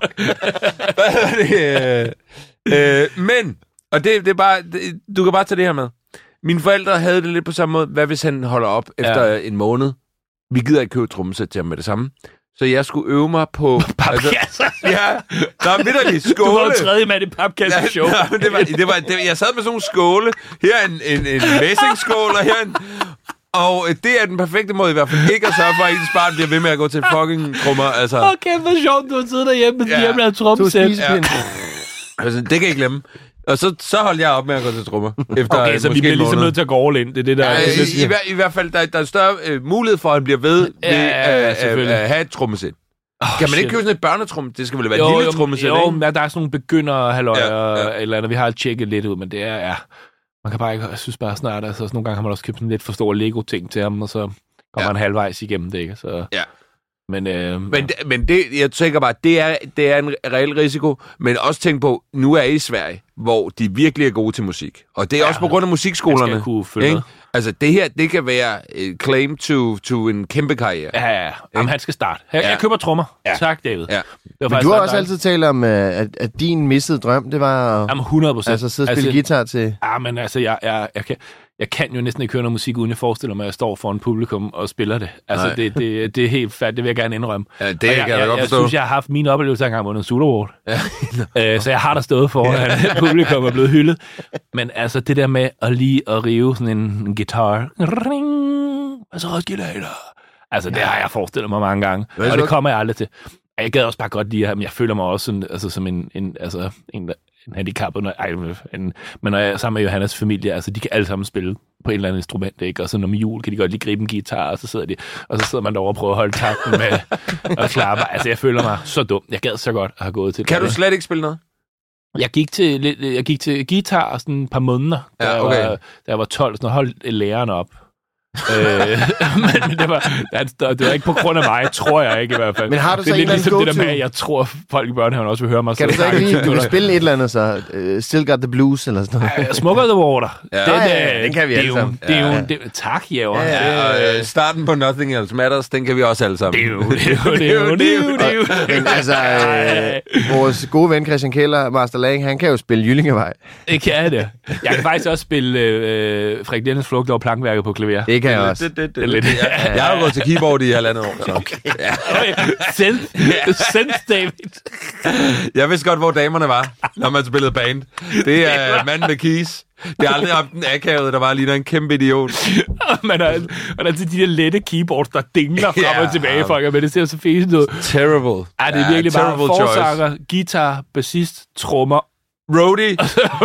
ikke nu. Men, og det er bare, du kan bare tage det her med. Mine forældre havde det lidt på samme måde. Hvad hvis han holder op efter en måned? Vi gider ikke købe trommesæt til ham med det samme. Så jeg skulle øve mig på... Papkasser? Der er vitterlig skåle. Du var tredje mand i papkasse-show. Jeg sad med sådan nogle skåle. Her er en messingskål, og her og det er den perfekte måde i hvert fald ikke at sørge for, at ens barn bliver ved med at gå til fucking trommer. Altså. Okay, hvor sjovt, du har siddet derhjemme med hjemmelavet trommesæt. Altså, det kan jeg glemme. Og så holdt jeg op med at gå til trommer. Okay, så vi bliver ligesom nødt til at gå all in. Det er det, der... I hvert fald, der er større mulighed for, at han bliver ved at have et trommesæt. Kan man ikke købe sådan et børnetrum? Det skal vel være et lille trommesæt, ikke? Jo, der er sådan nogle begynder-halløjer eller andet. Vi har tjekket lidt ud, men det er... Man kan bare ikke... Jeg synes bare snart, altså nogle gange har man også købt sådan lidt for store Lego-ting til ham, og så kommer man halvvejs igennem det, ikke? Så... Ja. Men det, jeg tænker bare, det er en reel risiko, men også tænk på, nu er I i Sverige, hvor de virkelig er gode til musik. Og det er også på grund af musikskolerne. Man skal kunne følge med. Altså, det her, det kan være claim to en kæmpe karriere. Ja. Jamen, han skal starte. Jeg køber trommer. Ja. Tak, David. Ja. Men du har også altid talt om, at din missede drøm, det var... Jamen, 100%. Altså, sidde og spille guitar til... Ja, men altså, jeg kan... jeg kan jo næsten ikke høre noget musik, uden jeg forestiller mig, at jeg står foran publikum og spiller det. Altså, det er helt færdigt. Det vil jeg gerne indrømme. Ja, det kan jeg godt forstå. Jeg synes, jeg har haft mine oplevelser engang under Zulu Award. Så jeg har der stået foran publikum og blevet hyldet. Men altså, det der med at lige at rive sådan en guitar. Og så Roskilde Hater. Altså, det har jeg forestillet mig mange gange. Og det kommer jeg aldrig til. Jeg gad også bare godt lide ham. Jeg føler mig også sådan, altså, som en handicappet, men når jeg er sammen med Johannes familie, altså de kan alle sammen spille på et eller andet instrument, ikke? Og så når med jul kan de godt lige gribe en guitar, og så sidder man derovre og prøver at holde takten med og klappe. Altså jeg føler mig så dum. Jeg gad så godt at have gået til. Kan du slet ikke spille noget? Jeg gik til guitar sådan et par måneder, da jeg var 12, og holdt læreren op. Men det var ikke på grund af mig, tror jeg ikke i hvert fald. Men har du så det er lidt ligesom go-to? det der med, at jeg tror, folk i børnehaven også vil høre mig. Kan du så ikke lige, du kan spille et eller andet, så Still Got the Blues eller sådan noget? Smoke on the Water. Den kan vi alle sammen. Tak, Jæver. Starten på Nothing Else Matters, den kan vi også alle sammen. Men altså, vores gode ven Christian Keller, Master Lang, han kan jo spille Jyllingevej. Det kan det. Jeg kan faktisk også spille Frederik Dennis Flugt over plankværket på klaver. Det kan jeg også. Jeg har jo gået til keyboard i 1,5 år. Så. Okay. Sense David. Jeg vidste godt, hvor damerne var, når man spillede band. Det er manden med keys. Det er aldrig haft en akavet, der bare ligner en kæmpe idiot. Og der er de der lette keyboards, der dingler frem og tilbage, folk, men det ser så fint ud. Terrible. Ja, det er virkelig bare forsanger, guitar, bassist, trommer. Roadie.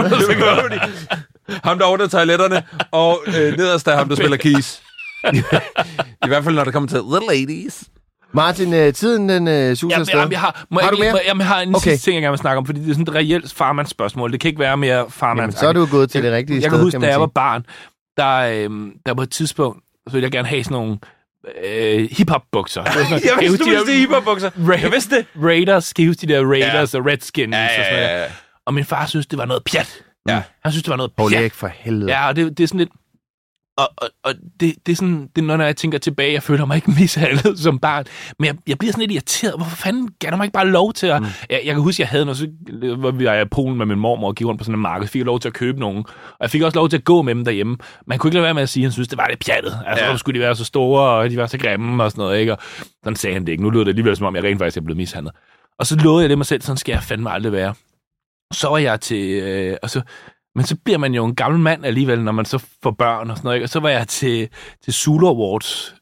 Ham, der ordner toiletterne, og nederst er ham, der spiller keys. I hvert fald, når det kommer til The Ladies. Martin, tiden den suser afsted. Har du mere? Jeg har en sidste ting, jeg gerne vil snakke om, fordi det er sådan et reelt farmandsspørgsmål. Det kan ikke være mere farmands. Så er du gået til det rigtige sted, jeg kan huske, da jeg var barn, der på et tidspunkt, så ville jeg gerne have sådan nogle hip-hop-bukser. Jeg vidste, du ville hip-hop-bukser. Jeg vidste det. Raiders, skal I huske de der Raiders og Redskins og sådan noget. Og min far synes, det var noget pjat. Ja. Han synes, det var noget pjat. Ikke for helvede. Ja, og det er sådan lidt... Og det er sådan, det er når jeg tænker tilbage, jeg føler mig ikke mishandlet som barn, men jeg bliver sådan lidt irriteret. Hvorfor fanden gav der mig ikke bare lov til at... Jeg kan huske, jeg havde noget, så hvor vi var i Polen med min mormor og gik rundt på sådan en marked, fik jeg lov til at købe nogen. Og jeg fik også lov til at gå med dem derhjemme. Man kunne ikke lade være med at sige, at han synes, det var lidt pjattet. Altså, hvorfor skulle de være så store, og de var så grimme og sådan noget, ikke? Og sådan sagde han det ikke. Nu lød det alligevel, som om jeg rent faktisk er blevet mishandlet. Og så lovede jeg det mig selv, sådan skal jeg fandme aldrig være. Så var jeg til... Men så bliver man jo en gammel mand alligevel, når man så får børn og sådan noget, ikke? Og så var jeg til Zulu Awards,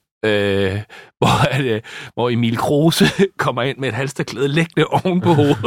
hvor Emil Kruse kommer ind med et halsterklæde liggende oven på hovedet.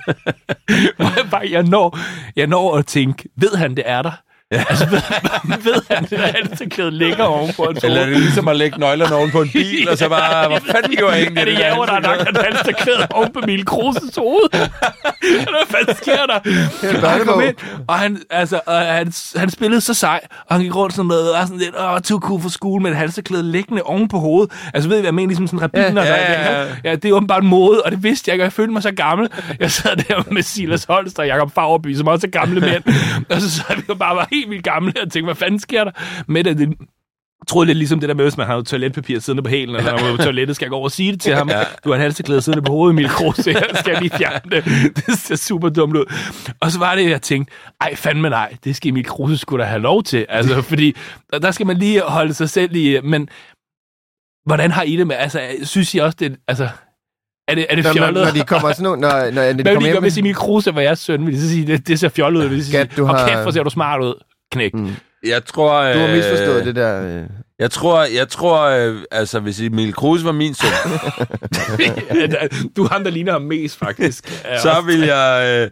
jeg når at tænke, ved han, det er der? Ja. Altså, ved han, det halsterklæde ligger ovenpå en hoved? Eller er det ligesom at lægge nøglerne oven på en bil, og så bare, hvor fanden gjorde jeg egentlig? Er det Jæver, der har lagt et halsterklæde oven på Emil Kruses hoved? Hvad fanden sker der? Og han kom ind, og han spillede så sej, og han gik rundt sådan noget, og sådan lidt, too cool for skole med et halsterklæde liggende oven på hovedet. Altså, ved I, hvad jeg mener? Ligesom sådan rabiner. Ja, det er åbenbart mode, og det vidste jeg ikke, og jeg følte mig så gammel. Jeg sad der med Silas Holst og Jakob Fagerby, som også er gamle mænd. Og så sad vi jo bare var helt vildt gamle og tænkte, hvad fanden sker der med det? Jeg troede lidt ligesom det der med, hvis man har toiletpapir siddende på hælen, og når man er på toilettet, skal jeg gå over og sige det til ham. Du har en halseklæde siddende på hovedet, Emil Kruse, jeg skal lige fjerne det. Det ser super dumt ud. Og så var det, jeg tænkte, ej fandme nej, det skal Emil Kruse skulle da have lov til. Altså, fordi der skal man lige holde sig selv i, men hvordan har I det med, altså, synes I også det, altså... Er det fjollet? Når de kommer sådan nogle... Når de kommer hjem... Hvis Emil Kruse var jeres søn, vil de så sige, det ser fjollet ud. Skat, du har... Og kæft, hvor ser du smart ud, knæk. Jeg tror... Du har misforstået det der... Jeg tror, altså, hvis Emil Kruse var min søn... Du er ham, der ligner ham mest, faktisk. Så vil jeg...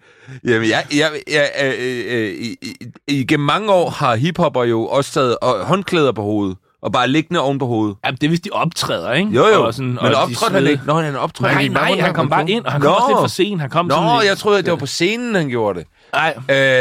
Igennem mange år har hiphopper jo også taget håndklæder på hovedet. Og bare liggende oven på hovedet. Ja, det er, hvis de optræder, ikke? Jo. Og sådan, men optræder han ikke? Nå, han optræder. Nej, han kom bare ind, og han kom også lidt for sent. Han kom jeg troede, at det var på scenen, han gjorde det. Nej.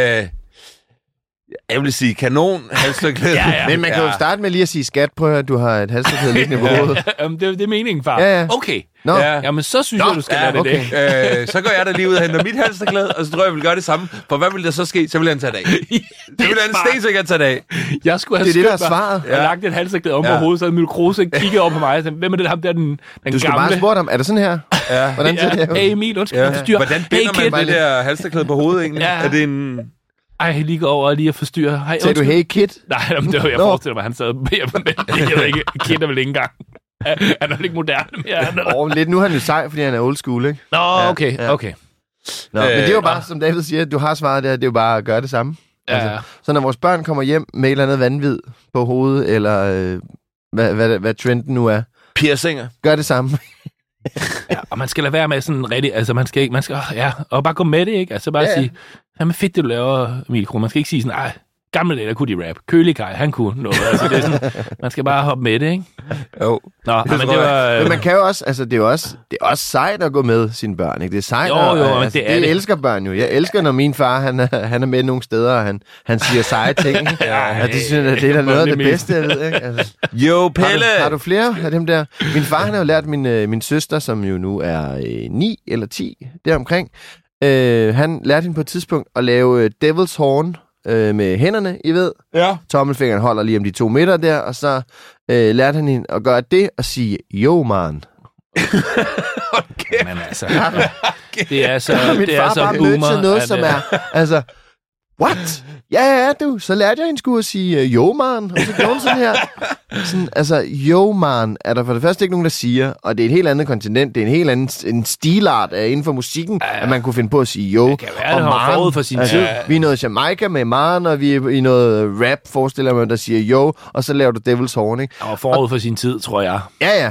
Jeg vil sige kanon halsterklæde. Ja. Men man kan jo starte med lige at sige, skat, prøv at du har et halsterklæde liggende på hovedet. Det er meningen, far. Ja. Okay. Nå. Jamen, så synes jeg, du skal lade det. Så går jeg da lige ud og henter mit halsterklæde, og så tror jeg vil gøre det samme. For hvad vil der så ske? Så vil han tage det af. Det vil han stensikkert tage det af. Jeg skulle have det er svaret. Og lagt et halsterklæde om på hovedet, så Emil Kruse kiggede over på mig og sagde, hvem er det ham der, den gamle? Du skal bare spørge ham, er det sådan her? Ja. Hvordan ser det her ud? Hey Emil, undskyld. Hvordan binder man det der halsterklæde på hovedet egentlig? Er det en... lige gå over og lige at forstyrre. Sagde du, hey kid? Nej, men det var, jeg forestiller mig, han sad med, jeg ved ikke, Kid er vel ikke engang. Han er ikke moderne mere. Lidt nu er han jo sej, fordi han er old school, ikke? Nå, okay. Nå, men det er jo bare, som David siger, du har svaret der, det er jo bare at gøre det samme. Ja. Altså, så når vores børn kommer hjem med et eller andet vanvid på hovedet, eller hvad trenden nu er. Piercinger. Gør det samme. Ja, og man skal lade være med sådan rigtig, altså man skal og bare gå med det, ikke? Altså bare sige, jamen fedt, det du laver, Mikro. Man skal ikke sige sådan, ej, gamle dage, der kunne de rap. Kølikaj, han kunne noget. Altså, det er sådan, man skal bare hoppe med det, ikke? Jo. Nå, men det var... Men man kan jo også, altså det er også sejt at gå med sine børn, ikke? Det er sejt. Jo, altså, det elsker børn jo. Jeg elsker, når min far, han er med nogle steder, og han siger seje ting. Ja, det synes jeg, det er da noget af det bedste, jeg ved, ikke? Altså, Jo, Pelle! Har du flere af dem der? Min far, han har jo lært min søster, som jo nu er 9 eller 10, deromkring. Han lærte hende på et tidspunkt at lave Devil's Horn, med hænderne, I ved. Ja. Tommelfingeren holder lige om de 2 meter der, og så lærte han hende at gøre det og sige, jo, man. Okay. Men altså, det er så Min det far er så bare boomer. mødte til noget, som er, altså, what? Ja, du. Så lærte jeg hende skulle at sige, jo, man. Og så gjorde hun sådan her. Sådan, altså, jo, man, er der for det første ikke nogen, der siger, og det er et helt andet kontinent, det er en helt anden en stilart inden for musikken, at man kunne finde på at sige jo. Det kan være, det har forud for sin tid. Vi er noget Jamaica med man, og vi er i noget rap, forestiller man, der siger jo, og så laver du Devil's Horn, ikke? Og forud for sin tid, tror jeg.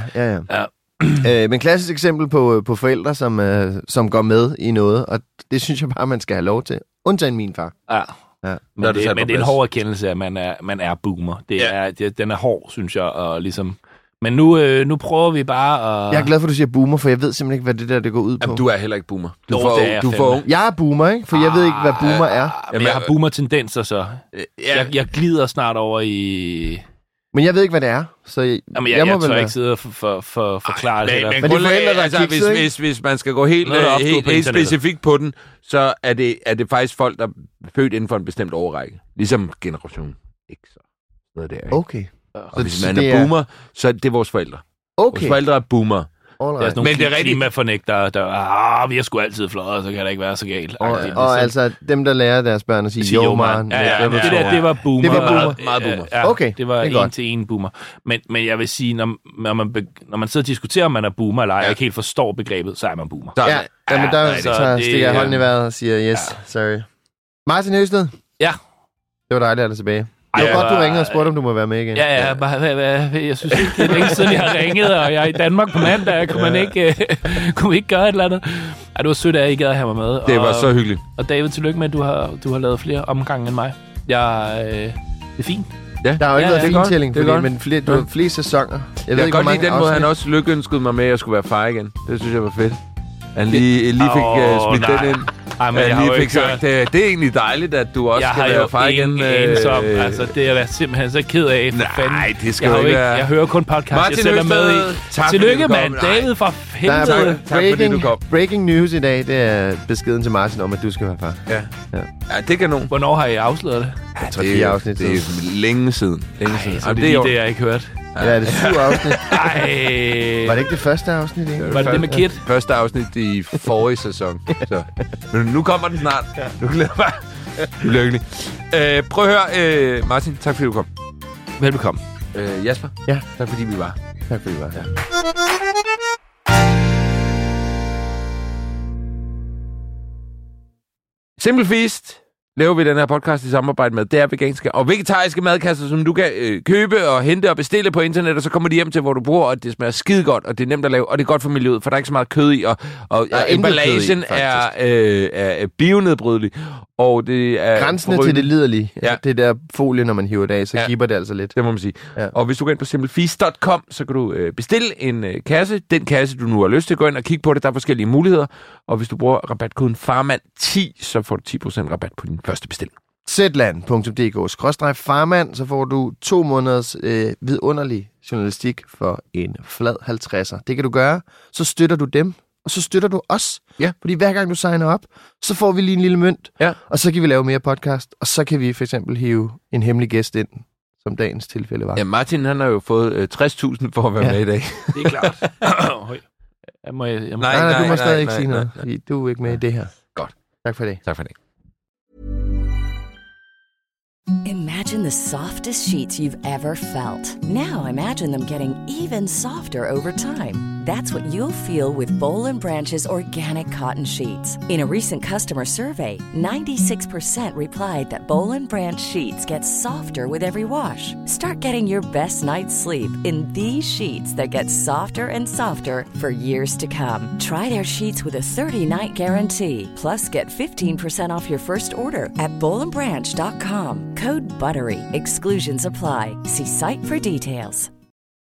Ja. Men klassisk eksempel på forældre, som går med i noget, og det synes jeg bare, man skal have lov til. Undtagen min far. Ja. Ja. Men det er en hård erkendelse, at man er boomer. Den er hård, synes jeg, og ligesom... Men nu prøver vi bare at... Jeg er glad for, at du siger boomer, for jeg ved simpelthen ikke, hvad det går ud på. Jamen, du er heller ikke boomer. Du er for ung. Jeg er boomer, ikke? For jeg ved ikke, hvad boomer er. Jamen, jeg har boomer-tendenser, så. Jeg glider snart over i... Men jeg ved ikke, hvad det er. Så jeg tør ikke sidde og forklare det. Men de forældre, der altså, hvis man skal gå helt specifikt på den, så er det faktisk folk, der er født inden for en bestemt årrække. Ligesom generation X. Noget der, ikke? Okay. Og hvis man er boomer, så er det vores forældre. Okay. Vores forældre er boomer. Der er sådan nogle klimafornægtere, der vi har sgu altid fløjet, så kan det ikke være så galt. Og altså dem, der lærer deres børn at sige jo, man. Det var boomer. Det var boomer. Meget boomer. Ja, okay. Det var en til en boomer. Men jeg vil sige, når man sidder og diskuterer, om man er boomer eller ej, og ikke helt forstår begrebet, så er man boomer. Men der stikker jeg hånden i vejret og siger, yes, sorry. Martin Høsted? Ja. Det var dejligt at være tilbage. Det var godt, du ringede og spurgte, om du må være med igen. Ja, jeg synes ikke, det er længe siden, jeg har ringet, og jeg er i Danmark på mandag. Kunne vi ikke gøre et eller andet? Ej, det var sødt, at I gad at have mig med. Det var så hyggeligt. Og David, tillykke med, at du har lavet flere omgange end mig. Det er fint. Ja. Der er jo ikke noget fintælling, men du har flere sæsoner. Jeg kan godt lide den måde, han også lykønskede mig med, at jeg skulle være far igen. Det synes jeg var fedt. Han lige fik smidt den ind. Ej, men jeg lige fik sagt, det er egentlig dejligt, at du også skal være far igen. Altså, det er jeg simpelthen så ked af. Nej, det skal jo ikke være. Jeg hører kun podcast, Martin, jeg selv er med i. Tillykke, mand. David fra helvede. Tak fordi du kom. Breaking news i dag, det er beskeden til Martin om, at du skal være far. Ja, det kan nogen. Hvornår har I afsløret det? Det er længe siden. Så det er det, jeg ikke hørt. Ja, det er 7 afsnit. Ej. Var det ikke det første afsnit, ikke? Var det det med Kid? Første afsnit i forrige sæson. Så. Men nu kommer den snart. Nu glæder jeg mig. Lykkelig. Prøv at høre, Martin. Tak fordi du kom. Velbekomme. Jasper? Ja. Tak fordi vi var. Tak fordi vi var. Ja. Simple Feast laver vi den her podcast i samarbejde med. Det er veganske og vegetariske madkasser, som du kan købe og hente og bestille på internet, og så kommer de hjem til, hvor du bor, og det smager skide godt, og det er nemt at lave, og det er godt for miljøet, for der er ikke så meget kød i, og emballagen er bionedbrydelig. Og det er grænsende til det liderlige. Ja. Det der folie, når man hiver det af, så kipper det altså lidt. Det må man sige. Ja. Og hvis du går ind på simplefeast.com, så kan du bestille en kasse. Den kasse, du nu har lyst til, gå ind og kigge på det. Der er forskellige muligheder. Og hvis du bruger rabatkoden FARMAND10, så får du 10% rabat på din første bestilling. Zland.dk/farmand, så får du 2 måneders vidunderlig journalistik for en flad 50'er. Det kan du gøre. Så støtter du dem. Og så støtter du os. Ja. Fordi hver gang du signer op, så får vi lige en lille mønt. Ja. Og så kan vi lave mere podcast. Og så kan vi for eksempel hive en hemmelig gæst ind, som dagens tilfælde var. Ja, Martin han har jo fået 60.000 for at være med i dag. Det er klart. Nej, du må stadig ikke sige noget. Fordi du er ikke med i det her. Godt. Tak for det. Tak for det. Imagine the softest sheets you've ever felt. Now imagine them getting even softer over time. That's what you'll feel with Boll & Branch's organic cotton sheets. In a recent customer survey, 96% replied that Boll & Branch sheets get softer with every wash. Start getting your best night's sleep in these sheets that get softer and softer for years to come. Try their sheets with a 30-night guarantee. Plus, get 15% off your first order at bollandbranch.com. Code BUTTERY. Exclusions apply. See site for details.